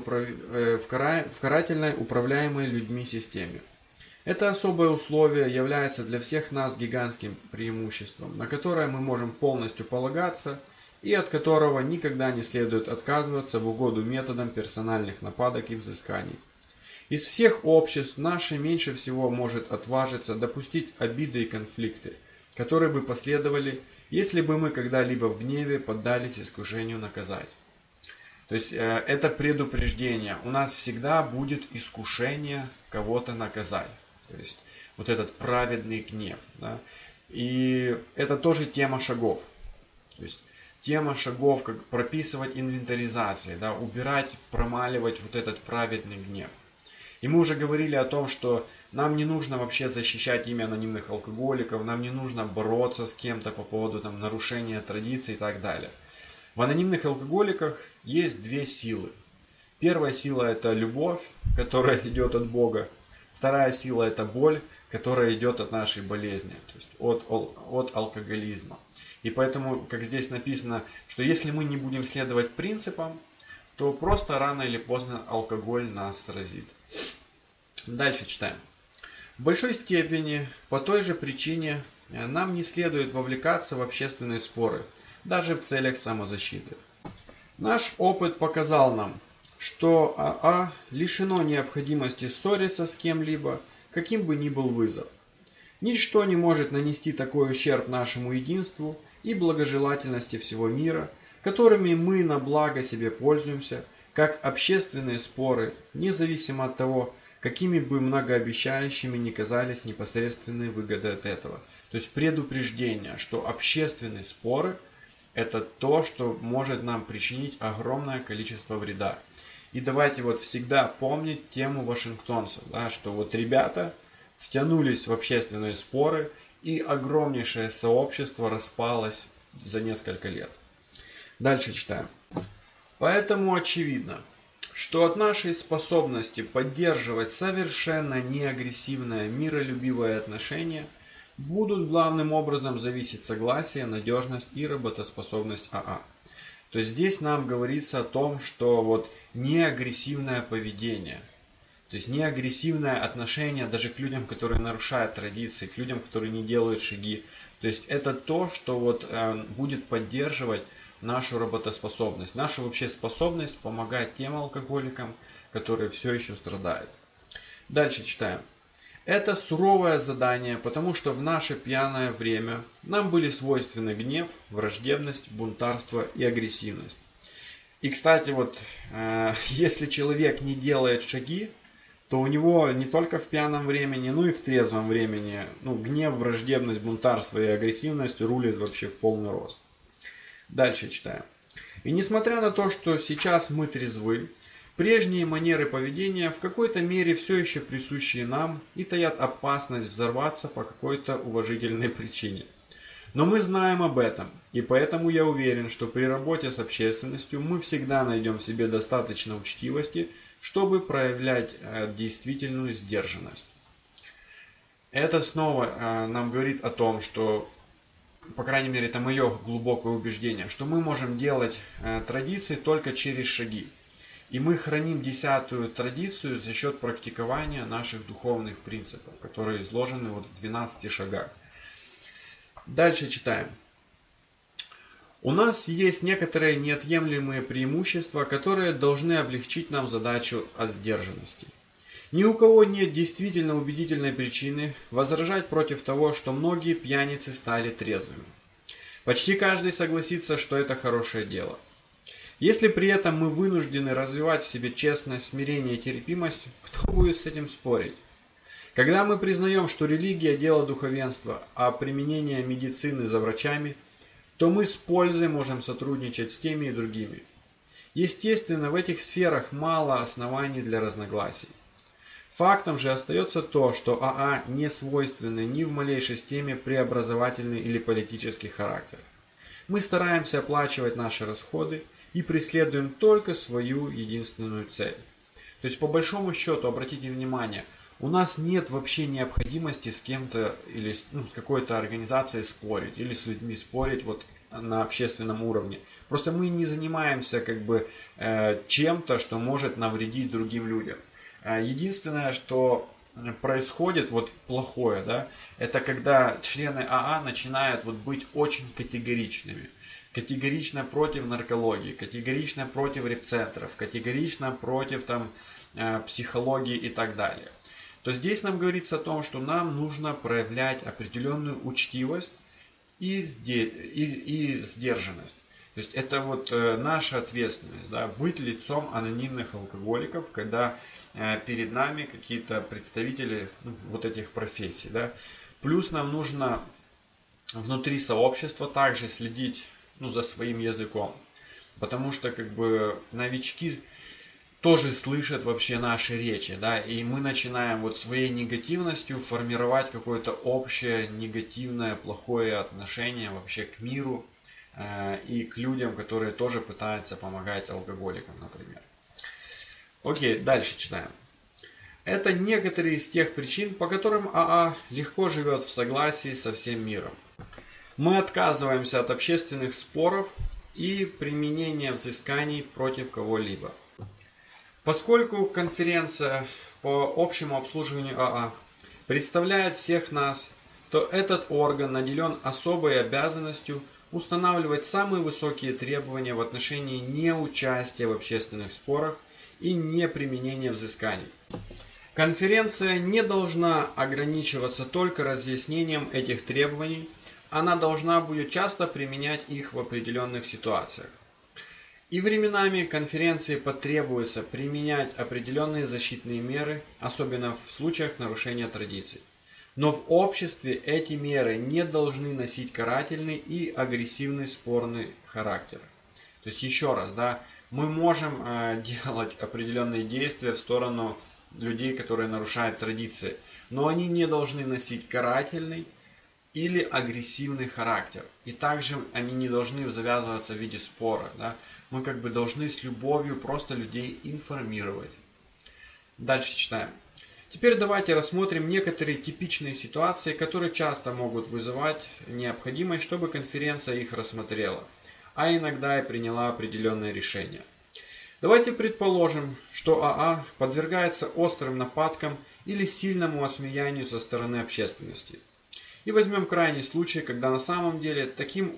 управляемой людьми системе. Это особое условие является для всех нас гигантским преимуществом, на которое мы можем полностью полагаться и от которого никогда не следует отказываться в угоду методам персональных нападок и взысканий. Из всех обществ наше меньше всего может отважиться допустить обиды и конфликты, которые бы последовали, если бы мы когда-либо в гневе поддались искушению наказать. То есть это предупреждение. У нас всегда будет искушение кого-то наказать. То есть вот этот праведный гнев. Да? И это тоже тема шагов. То есть тема шагов, как прописывать инвентаризации, да? Убирать, промаливать вот этот праведный гнев. И мы уже говорили о том, что нам не нужно вообще защищать имя анонимных алкоголиков, нам не нужно бороться с кем-то по поводу нарушения традиций и так далее. В анонимных алкоголиках есть две силы. Первая сила это любовь, которая идет от Бога. Вторая сила это боль, которая идет от нашей болезни, то есть от алкоголизма. И поэтому, как здесь написано, что если мы не будем следовать принципам, то просто рано или поздно алкоголь нас сразит. Дальше читаем. В большой степени по той же причине нам не следует вовлекаться в общественные споры, даже в целях самозащиты. Наш опыт показал нам, что АА лишено необходимости ссориться с кем-либо, каким бы ни был вызов. Ничто не может нанести такой ущерб нашему единству и благожелательности всего мира, которыми мы на благо себе пользуемся, как общественные споры, независимо от того, какими бы многообещающими ни казались непосредственные выгоды от этого. То есть предупреждение, что общественные споры – это то, что может нам причинить огромное количество вреда. И давайте вот всегда помнить тему вашингтонцев, да, что вот ребята втянулись в общественные споры, и огромнейшее сообщество распалось за несколько лет. Дальше читаем. Поэтому очевидно, что от нашей способности поддерживать совершенно неагрессивное, миролюбивое отношение будут главным образом зависеть согласие, надежность и работоспособность АА. То есть здесь нам говорится о том, что вот неагрессивное поведение, то есть неагрессивное отношение даже к людям, которые нарушают традиции, к людям, которые не делают шаги. То есть это то, что вот будет поддерживать нашу работоспособность, нашу вообще способность помогать тем алкоголикам, которые все еще страдают. Дальше читаем. Это суровое задание, потому что в наше пьяное время нам были свойственны гнев, враждебность, бунтарство и агрессивность. И, кстати, вот если человек не делает шаги, то у него не только в пьяном времени, но и в трезвом времени гнев, враждебность, бунтарство и агрессивность рулит вообще в полный рост. Дальше читаем. И несмотря на то, что сейчас мы трезвы, прежние манеры поведения в какой-то мере все еще присущие нам и таят опасность взорваться по какой-то уважительной причине. Но мы знаем об этом, и поэтому я уверен, что при работе с общественностью мы всегда найдем в себе достаточно учтивости, чтобы проявлять действительную сдержанность. Это снова нам говорит о том, что, по крайней мере, это мое глубокое убеждение, что мы можем делать традиции только через шаги. И мы храним 10-ю традицию за счет практикования наших духовных принципов, которые изложены вот в 12 шагах. Дальше читаем. У нас есть некоторые неотъемлемые преимущества, которые должны облегчить нам задачу о сдержанности. Ни у кого нет действительно убедительной причины возражать против того, что многие пьяницы стали трезвыми. Почти каждый согласится, что это хорошее дело. Если при этом мы вынуждены развивать в себе честность, смирение и терпимость, кто будет с этим спорить? Когда мы признаем, что религия – дело духовенства, а применение медицины за врачами, то мы с пользой можем сотрудничать с теми и другими. Естественно, в этих сферах мало оснований для разногласий. Фактом же остается то, что АА не свойственны ни в малейшей степени преобразовательный или политический характер. Мы стараемся оплачивать наши расходы и преследуем только свою единственную цель. То есть, по большому счету, обратите внимание, у нас нет вообще необходимости с кем-то или с какой-то организацией спорить, или с людьми спорить вот на общественном уровне. Просто мы не занимаемся чем-то, что может навредить другим людям. Единственное, что происходит плохое, да, это когда члены АА начинают быть очень категоричными. Категорично против наркологии, категорично против репцентров, категорично против психологии и так далее. То здесь нам говорится о том, что нам нужно проявлять определенную учтивость и сдержанность. То есть это наша ответственность, да, быть лицом анонимных алкоголиков, когда перед нами какие-то представители этих профессий. Да. Плюс нам нужно внутри сообщества также следить за своим языком, потому что новички тоже слышат вообще наши речи, да, и мы начинаем своей негативностью формировать какое-то общее негативное, плохое отношение вообще к миру и к людям, которые тоже пытаются помогать алкоголикам, например. Окей, дальше читаем. Это некоторые из тех причин, по которым АА легко живет в согласии со всем миром. Мы отказываемся от общественных споров и применение взысканий против кого-либо. Поскольку конференция по общему обслуживанию АА представляет всех нас, то этот орган наделен особой обязанностью устанавливать самые высокие требования в отношении неучастия в общественных спорах и неприменения взысканий. Конференция не должна ограничиваться только разъяснением этих требований, она должна будет часто применять их в определенных ситуациях. И временами конференции потребуется применять определенные защитные меры, особенно в случаях нарушения традиций. Но в обществе эти меры не должны носить карательный и агрессивный спорный характер. То есть еще раз, мы можем делать определенные действия в сторону людей, которые нарушают традиции, но они не должны носить карательный или агрессивный характер. И также они не должны завязываться в виде спора. Мы должны с любовью просто людей информировать. Дальше читаем. Теперь давайте рассмотрим некоторые типичные ситуации, которые часто могут вызывать необходимость, чтобы конференция их рассмотрела, а иногда и приняла определенные решения. Давайте предположим, что АА подвергается острым нападкам или сильному осмеянию со стороны общественности. И возьмем крайний случай, когда на самом деле таким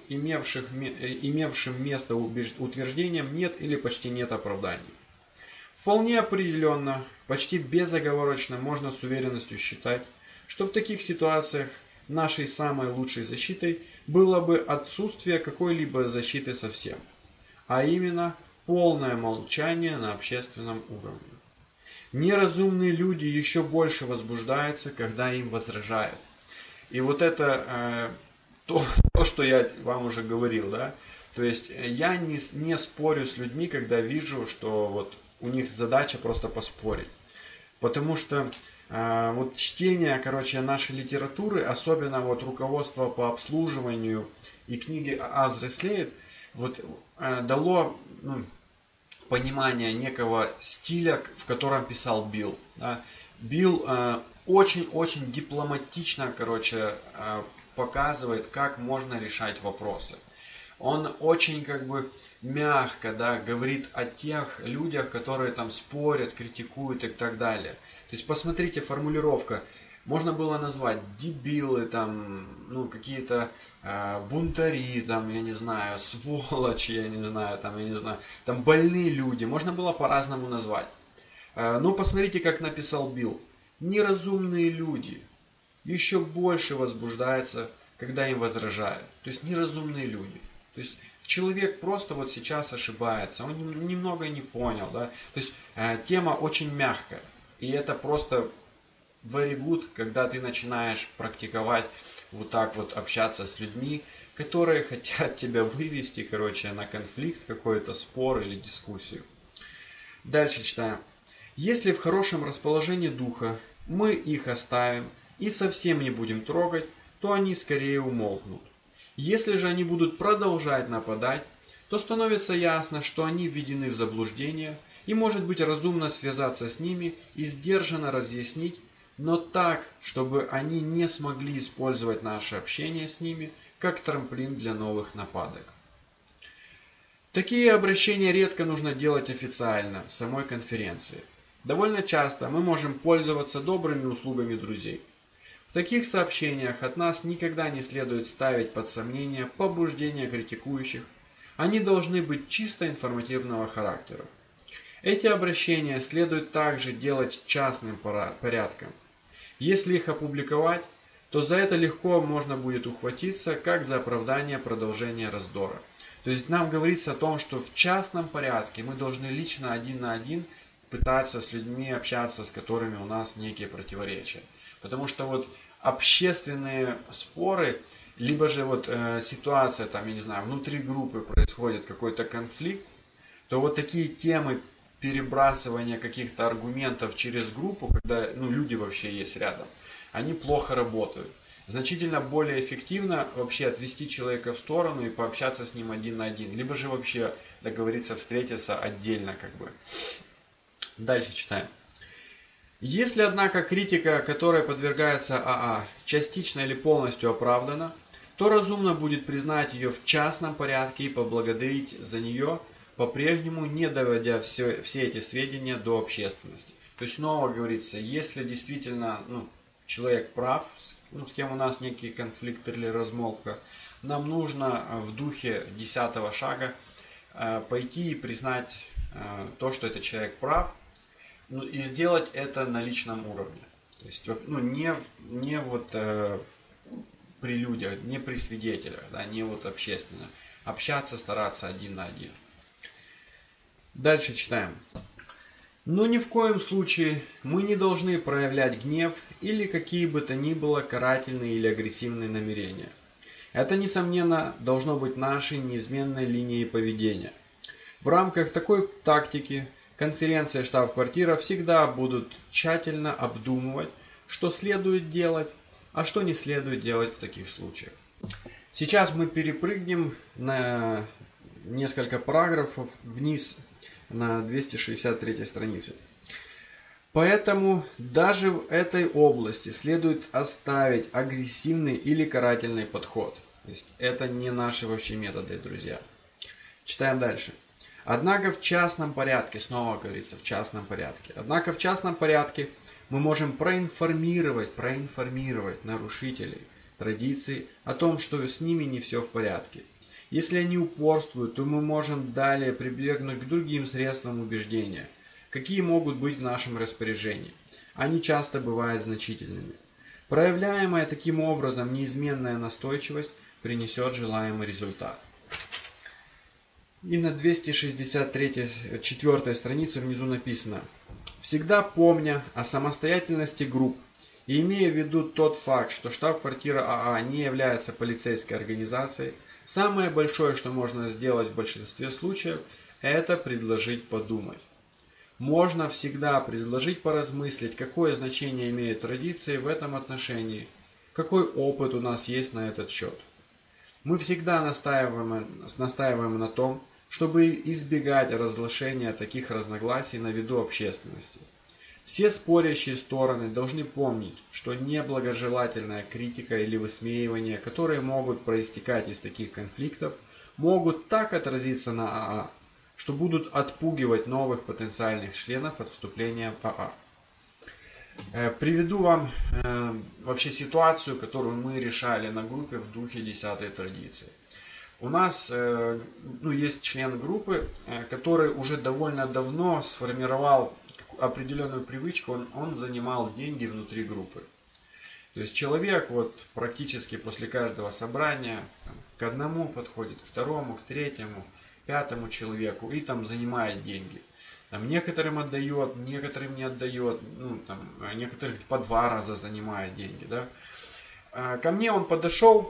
имевшим место утверждением нет или почти нет оправданий. Вполне определенно, почти безоговорочно можно с уверенностью считать, что в таких ситуациях нашей самой лучшей защитой было бы отсутствие какой-либо защиты совсем, а именно полное молчание на общественном уровне. Неразумные люди еще больше возбуждаются, когда им возражают. И вот это то, что я вам уже говорил, То есть я не спорю с людьми, когда вижу, что у них задача просто поспорить. Потому что чтение, нашей литературы, особенно руководство по обслуживанию и книги АА взрослеет, дало понимание некого стиля, в котором писал Билл. Билл очень-очень дипломатично, показывает, как можно решать вопросы. Он очень мягко, говорит о тех людях, которые там спорят, критикуют и так далее. То есть посмотрите, формулировка. Можно было назвать дебилы, какие-то бунтари, я не знаю, сволочи, больные люди. Можно было по-разному назвать. Но посмотрите, как написал Билл. Неразумные люди еще больше возбуждаются, когда им возражают. То есть неразумные люди. То есть человек просто сейчас ошибается, он немного не понял. То есть тема очень мягкая. И это просто very good, когда ты начинаешь практиковать общаться с людьми, которые хотят тебя вывести, на конфликт, какой-то спор или дискуссию. Дальше читаем. Если в хорошем расположении духа мы их оставим и совсем не будем трогать, то они скорее умолкнут. Если же они будут продолжать нападать, то становится ясно, что они введены в заблуждение, и может быть разумно связаться с ними и сдержанно разъяснить, но так, чтобы они не смогли использовать наше общение с ними как трамплин для новых нападок. Такие обращения редко нужно делать официально, в самой конференции. Довольно часто мы можем пользоваться добрыми услугами друзей. В таких сообщениях от нас никогда не следует ставить под сомнение побуждения критикующих. Они должны быть чисто информативного характера. Эти обращения следует также делать частным порядком. Если их опубликовать, то за это легко можно будет ухватиться, как за оправдание продолжения раздора. То есть нам говорится о том, что в частном порядке мы должны лично один на один пытаться с людьми общаться, с которыми у нас некие противоречия. Потому что общественные споры, либо же ситуация, внутри группы происходит какой-то конфликт, то такие темы перебрасывания каких-то аргументов через группу, когда люди вообще есть рядом, они плохо работают. Значительно более эффективно вообще отвести человека в сторону и пообщаться с ним один на один, либо же вообще договориться встретиться отдельно Дальше читаем. Если, однако, критика, которой подвергается АА, частично или полностью оправдана, то разумно будет признать ее в частном порядке и поблагодарить за нее, по-прежнему не доводя все эти сведения до общественности. То есть снова говорится, если действительно человек прав, с кем у нас некий конфликт или размолвка, нам нужно в духе 10-го шага пойти и признать то, что этот человек прав, и сделать это на личном уровне. То есть не при людях, не при свидетелях, да, не общественно. Общаться, стараться один на один. Дальше читаем. Но ни в коем случае мы не должны проявлять гнев или какие бы то ни было карательные или агрессивные намерения. Это, несомненно, должно быть нашей неизменной линией поведения. В рамках такой тактики конференция и штаб-квартира всегда будут тщательно обдумывать, что следует делать, а что не следует делать в таких случаях. Сейчас мы перепрыгнем на несколько параграфов вниз на 263 странице. Поэтому даже в этой области следует оставить агрессивный или карательный подход. То есть это не наши вообще методы, друзья. Читаем дальше. Однако в частном порядке, снова говорится, в частном порядке. Однако в частном порядке мы можем проинформировать нарушителей традиций о том, что с ними не все в порядке. Если они упорствуют, то мы можем далее прибегнуть к другим средствам убеждения, какие могут быть в нашем распоряжении. Они часто бывают значительными. Проявляемая таким образом неизменная настойчивость принесет желаемый результат. И на 263-4 странице внизу написано: «Всегда помня о самостоятельности групп и имея в виду тот факт, что штаб-квартира АА не является полицейской организацией, самое большое, что можно сделать в большинстве случаев, это предложить подумать. Можно всегда предложить поразмыслить, какое значение имеют традиции в этом отношении, какой опыт у нас есть на этот счет. Мы всегда настаиваем на том, чтобы избегать разглашения таких разногласий на виду общественности. Все спорящие стороны должны помнить, что неблагожелательная критика или высмеивание, которые могут проистекать из таких конфликтов, могут так отразиться на АА, что будут отпугивать новых потенциальных членов от вступления в АА. Приведу вам вообще ситуацию, которую мы решали на группе в духе 10-й традиции. У нас есть член группы, который уже довольно давно сформировал определенную привычку, он занимал деньги внутри группы. То есть человек практически после каждого собрания к одному подходит, к второму, к третьему, пятому человеку и занимает деньги. Некоторым отдает, некоторым не отдает, некоторых по 2 раза занимает деньги. Да? Ко мне он подошел,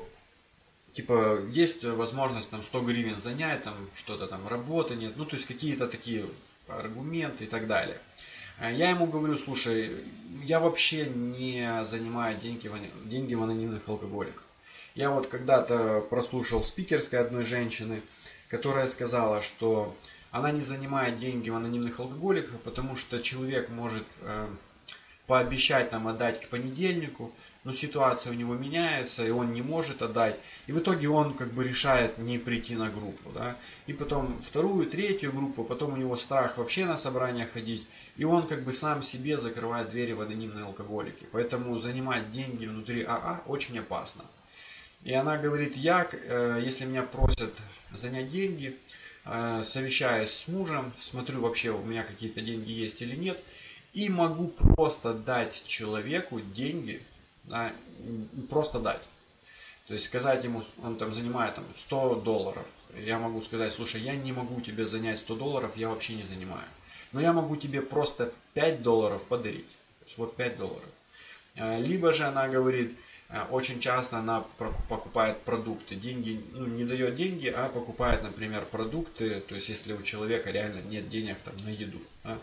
есть возможность 100 гривен занять, что-то работы нет, то есть какие-то такие аргументы и так далее. Я ему говорю: слушай, я вообще не занимаю деньги в анонимных алкоголиках. Я когда-то прослушал спикерской одной женщины, которая сказала, что она не занимает деньги в анонимных алкоголиках, потому что человек может пообещать отдать к понедельнику, но ситуация у него меняется, и он не может отдать. И в итоге он решает не прийти на группу. Да? И потом вторую, третью группу, потом у него страх вообще на собрания ходить. И он сам себе закрывает двери в анонимные алкоголики. Поэтому занимать деньги внутри АА очень опасно. И она говорит: если меня просят занять деньги, совещаюсь с мужем, смотрю вообще у меня какие-то деньги есть или нет, и могу просто дать человеку деньги, да, просто дать. То есть сказать ему, он занимает $100. Я могу сказать: слушай, я не могу тебе занять $100, я вообще не занимаю. Но я могу тебе просто $5 подарить. То есть $5. Либо же она говорит, очень часто она покупает продукты. Деньги, не дает деньги, а покупает, например, продукты. То есть если у человека реально нет денег на еду. Да?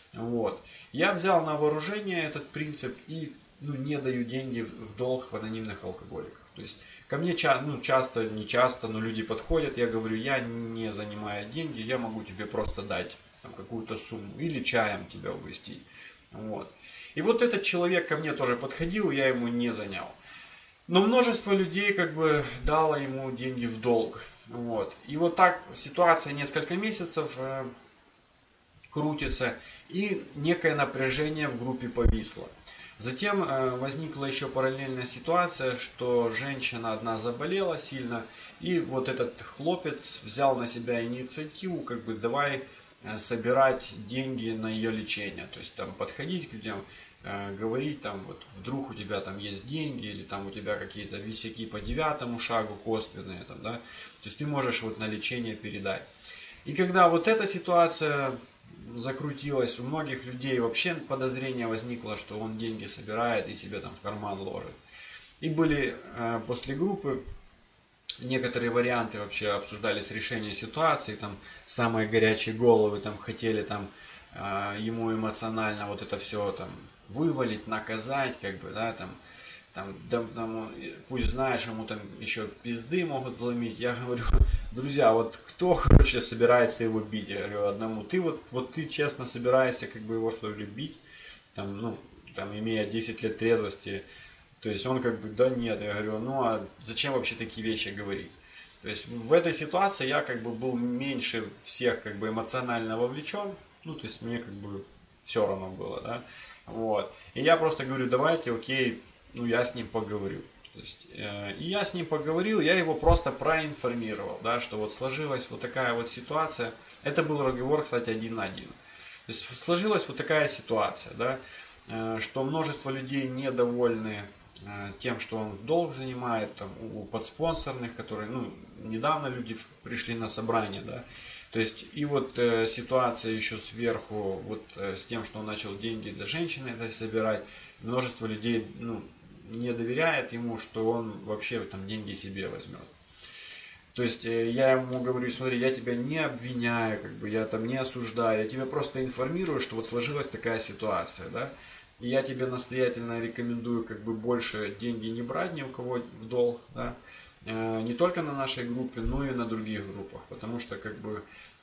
Я взял на вооружение этот принцип и не даю деньги в долг в анонимных алкоголиках. То есть ко мне часто, не часто, но люди подходят, я говорю: я не занимаю деньги, я могу тебе просто дать какую-то сумму или чаем тебя угостить. И этот человек ко мне тоже подходил, я ему не занял. Но множество людей как бы дало ему деньги в долг. Вот. И вот так ситуация несколько месяцев крутится, и некое напряжение в группе повисло. Затем возникла еще параллельная ситуация, что женщина одна заболела сильно, и вот этот хлопец взял на себя инициативу, как бы давай собирать деньги на ее лечение. То есть там подходить к людям, говорить там, вот вдруг у тебя там есть деньги, или там у тебя какие-то висяки по 9 шагу косвенные, там, да, то есть ты можешь вот на лечение передать. И когда вот эта ситуация закрутилась, у многих людей вообще подозрение возникло, что он деньги собирает и себе там в карман ложит. И были после группы некоторые варианты вообще обсуждались решения ситуации, там самые горячие головы там хотели там ему эмоционально вот это все там вывалить, наказать, как бы, да, там, пусть знаешь, ему там еще пизды могут вломить. Я говорю, друзья, вот кто, короче, собирается его бить? Я говорю, одному, ты вот ты честно собираешься, как бы его что ли бить, там, ну, там, имея 10 лет трезвости, то есть он как бы, да нет, я говорю, ну а зачем вообще такие вещи говорить? То есть в этой ситуации я как бы был меньше всех как бы эмоционально вовлечен, ну то есть мне как бы все равно было, да, вот. И я просто говорю, давайте, окей, ну я с ним поговорю. То есть, и я с ним поговорил, я его просто проинформировал, да, что вот сложилась вот такая вот ситуация. Это был разговор, кстати, один на один. То есть сложилась вот такая ситуация, да, что множество людей недовольны тем, что он в долг занимает, там, у подспонсорных, которые, ну, недавно люди пришли на собрание, да, то есть, и вот ситуация еще сверху, вот с тем, что он начал деньги для женщины это собирать, множество людей, ну, не доверяет ему, что он вообще там деньги себе возьмет. То есть я ему говорю, смотри, я тебя не обвиняю, как бы, я там не осуждаю, я тебя просто информирую, что вот сложилась такая ситуация, да, и я тебе настоятельно рекомендую как бы больше деньги не брать ни у кого в долг, да, не только на нашей группе, но и на других группах, потому что как бы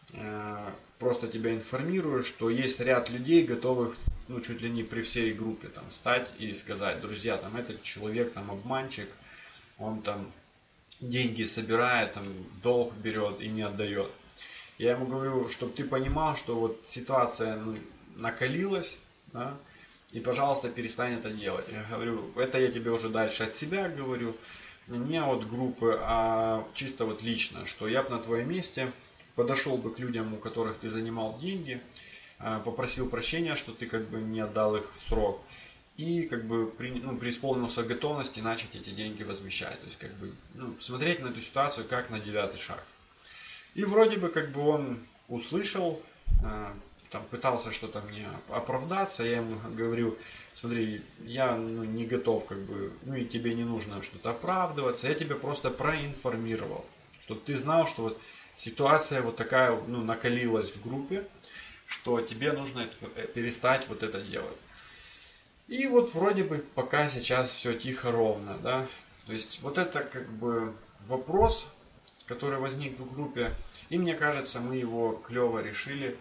просто тебя информирую, что есть ряд людей, готовых, ну, чуть ли не при всей группе там встать и сказать, друзья, там этот человек там обманщик, он там деньги собирает, там, в долг берет и не отдает. Я ему говорю, чтобы ты понимал, что вот ситуация, ну, накалилась, да, и, пожалуйста, перестань это делать. Я говорю, это я тебе уже дальше от себя говорю, не от группы, а чисто вот лично, что я бы на твоем месте подошел бы к людям, у которых ты занимал деньги, попросил прощения, что ты как бы не отдал их в срок, и как бы преисполнился готовности начать эти деньги возмещать. То есть как бы, ну, смотреть на эту ситуацию как на 9 шаг. И вроде бы как бы он услышал, там пытался что-то мне оправдаться, я ему говорю, смотри, я, ну, не готов как бы, ну и тебе не нужно что-то оправдываться, я тебя просто проинформировал, чтобы ты знал, что вот ситуация вот такая, ну, накалилась в группе, что тебе нужно перестать вот это делать. И вот вроде бы пока сейчас все тихо ровно, да. То есть вот это как бы вопрос, который возник в группе, и мне кажется, мы его клево решили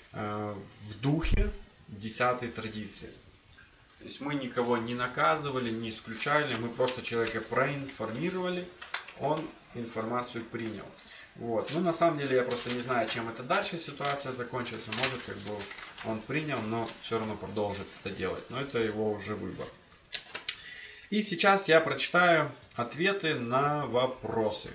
в духе 10-й традиции. То есть мы никого не наказывали, не исключали, мы просто человека проинформировали, он информацию принял. Вот. Ну, на самом деле, я просто не знаю, чем это дальше ситуация закончится. Может, как бы он принял, но все равно продолжит это делать. Но это его уже выбор. И сейчас я прочитаю ответы на вопросы.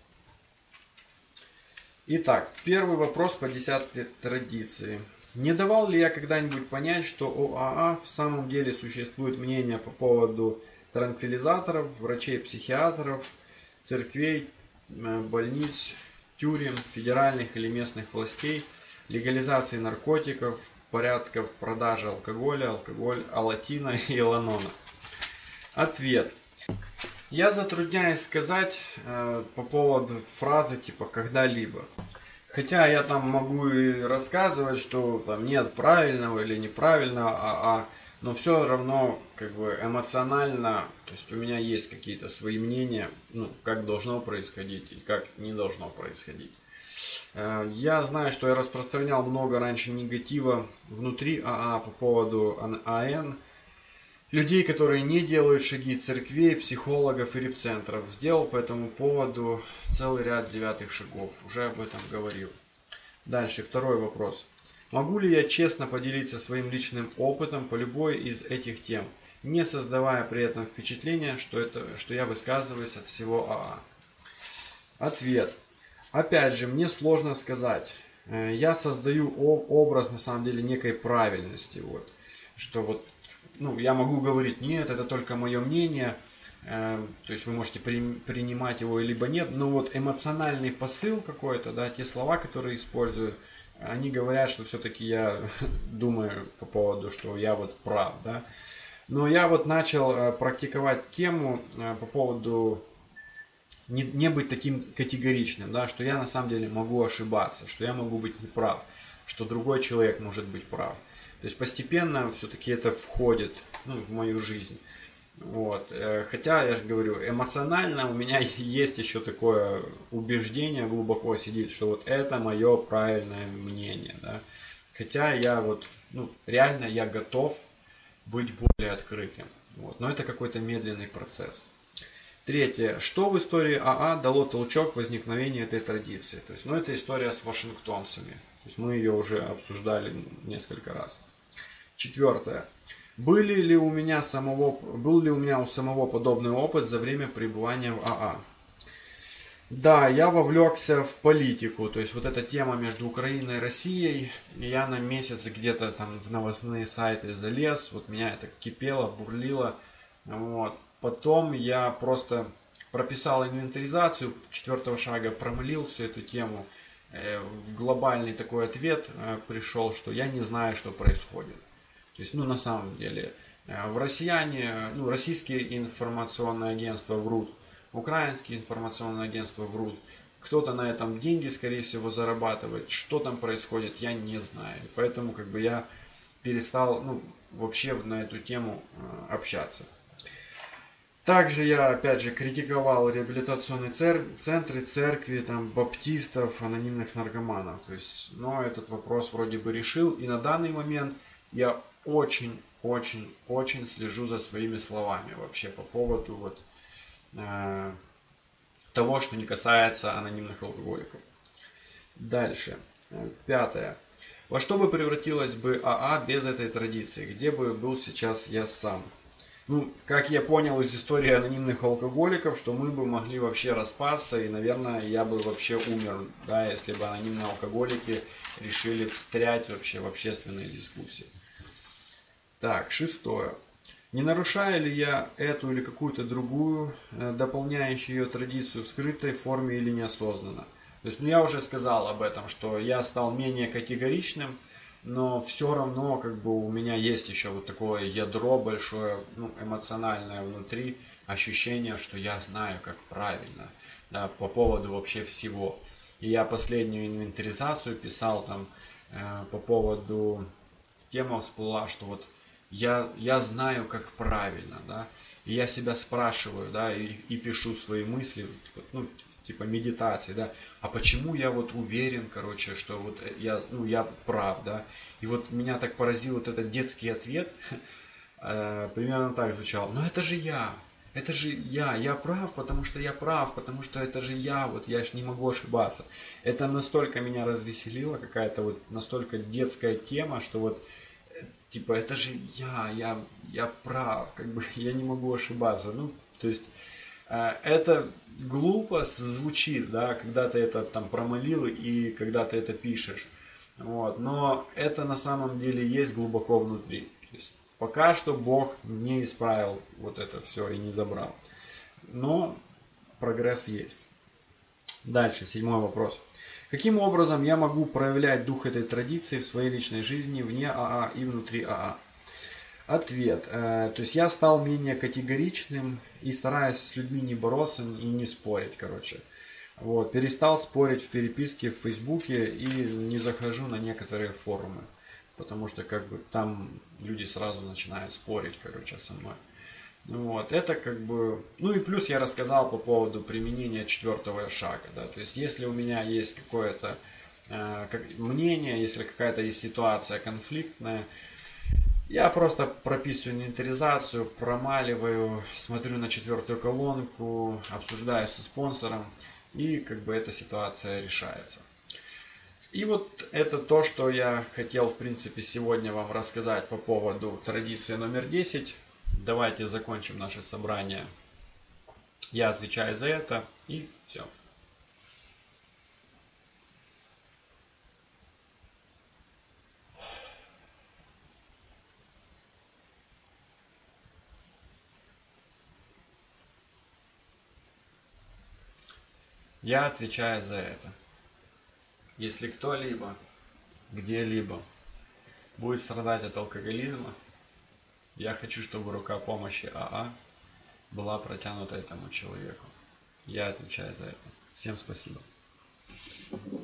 Итак, первый вопрос по 10-й традиции. Не давал ли я когда-нибудь понять, что у АА в самом деле существует мнение по поводу транквилизаторов, врачей-психиатров, церквей, больниц, тюрем, федеральных или местных властей, легализации наркотиков, порядков продажи алкоголя, алатина и эланона? Ответ. Я затрудняюсь сказать по поводу фразы типа «когда-либо». Хотя я там могу и рассказывать, что там нет правильного или неправильного АА, но все равно как бы эмоционально, то есть у меня есть какие-то свои мнения, ну, как должно происходить и как не должно происходить. Я знаю, что я распространял много раньше негатива внутри АА по поводу АН, людей, которые не делают шаги, церквей, психологов и репцентров. Сделал по этому поводу целый ряд 9 шагов. Уже об этом говорил. Дальше, второй вопрос. Могу ли я честно поделиться своим личным опытом по любой из этих тем, не создавая при этом впечатления, что я высказываюсь от всего АА? Ответ. Опять же, мне сложно сказать. Я создаю образ, на самом деле, некой правильности. Вот, что вот, ну, я могу говорить, нет, это только мое мнение, то есть вы можете принимать его либо нет, но вот эмоциональный посыл какой-то, да, те слова, которые используют, они говорят, что все-таки я думаю по поводу, что я вот прав, да. Но я вот начал практиковать тему по поводу не быть таким категоричным, да, что я на самом деле могу ошибаться, что я могу быть неправ, что другой человек может быть прав. То есть постепенно все-таки это входит, ну, в мою жизнь. Вот. Хотя, я же говорю, эмоционально у меня есть еще такое убеждение, глубоко сидит, что вот это мое правильное мнение. Да? Хотя я вот, ну, реально я готов быть более открытым. Вот. Но это какой-то медленный процесс. Третье. Что в истории АА дало толчок к возникновению этой традиции? То есть, ну, это история с вашингтонцами. То есть мы ее уже обсуждали несколько раз. Четвертое. Был ли у меня у самого подобный опыт за время пребывания в АА? Да, я вовлекся в политику, то есть вот эта тема между Украиной и Россией, я на месяц где-то там в новостные сайты залез, вот меня это кипело, бурлило, вот. Потом я просто прописал инвентаризацию 4 шага, промылил всю эту тему, в глобальный такой ответ пришел, что я не знаю, что происходит. То есть, ну, на самом деле, российские информационные агентства врут, украинские информационные агентства врут, кто-то на этом деньги, скорее всего, зарабатывает, что там происходит, я не знаю. Поэтому, как бы, я перестал, ну, вообще на эту тему общаться. Также я, опять же, критиковал реабилитационные центры, церкви, там, баптистов, анонимных наркоманов. То есть, но этот вопрос вроде бы решил, и на данный момент я очень слежу за своими словами вообще по поводу вот, того, что не касается анонимных алкоголиков. Дальше. Пятое. Во что бы превратилась бы АА без этой традиции? Где бы был сейчас я сам? Ну, как я понял из истории анонимных алкоголиков, что мы бы могли вообще распасться, и, наверное, я бы вообще умер, да, если бы анонимные алкоголики решили встрять вообще в общественные дискуссии. Так, шестое. Не нарушаю ли я эту или какую-то другую, дополняющую ее традицию в скрытой форме или неосознанно? То есть, ну, я уже сказал об этом, что я стал менее категоричным, но все равно, как бы, у меня есть еще вот такое ядро большое, ну, эмоциональное внутри, ощущение, что я знаю, как правильно, да, по поводу вообще всего. И я последнюю инвентаризацию писал там по поводу, тема всплыла, что вот я знаю, как правильно, да, и я себя спрашиваю, да, и пишу свои мысли, ну, типа медитации, да, а почему я вот уверен, короче, что вот я прав, да, и вот меня так поразил вот этот детский ответ, примерно так звучал, но это же я прав, потому что я прав, потому что это же вот я ж не могу ошибаться. Это настолько меня развеселило, какая-то вот настолько детская тема, что вот типа, это же я прав, как бы я не могу ошибаться. Ну, то есть, это глупо звучит, да, когда ты это там промолил и когда ты это пишешь. Вот, но это на самом деле есть глубоко внутри. То есть, пока что Бог не исправил вот это все и не забрал. Но прогресс есть. Дальше, 7 вопрос. Каким образом я могу проявлять дух этой традиции в своей личной жизни, вне АА и внутри АА? Ответ. То есть я стал менее категоричным и стараюсь с людьми не бороться и не спорить, короче. Вот. Перестал спорить в переписке в Фейсбуке и не захожу на некоторые форумы. Потому что как бы там люди сразу начинают спорить, короче, со мной. Вот, это как бы... Ну и плюс я рассказал по поводу применения 4 шага. Да? То есть если у меня есть какое-то мнение, если какая-то есть ситуация конфликтная, Я просто прописываю инвентаризацию, промаливаю, смотрю на четвертую колонку, обсуждаю со спонсором, и как бы эта ситуация решается. И вот это то, что я хотел, в принципе, сегодня вам рассказать по поводу традиции номер 10. Давайте закончим наше собрание. Я отвечаю за это, и все. Я отвечаю за это. Если кто-либо, где-либо будет страдать от алкоголизма, я хочу, чтобы рука помощи АА была протянута этому человеку. Я отвечаю за это. Всем спасибо.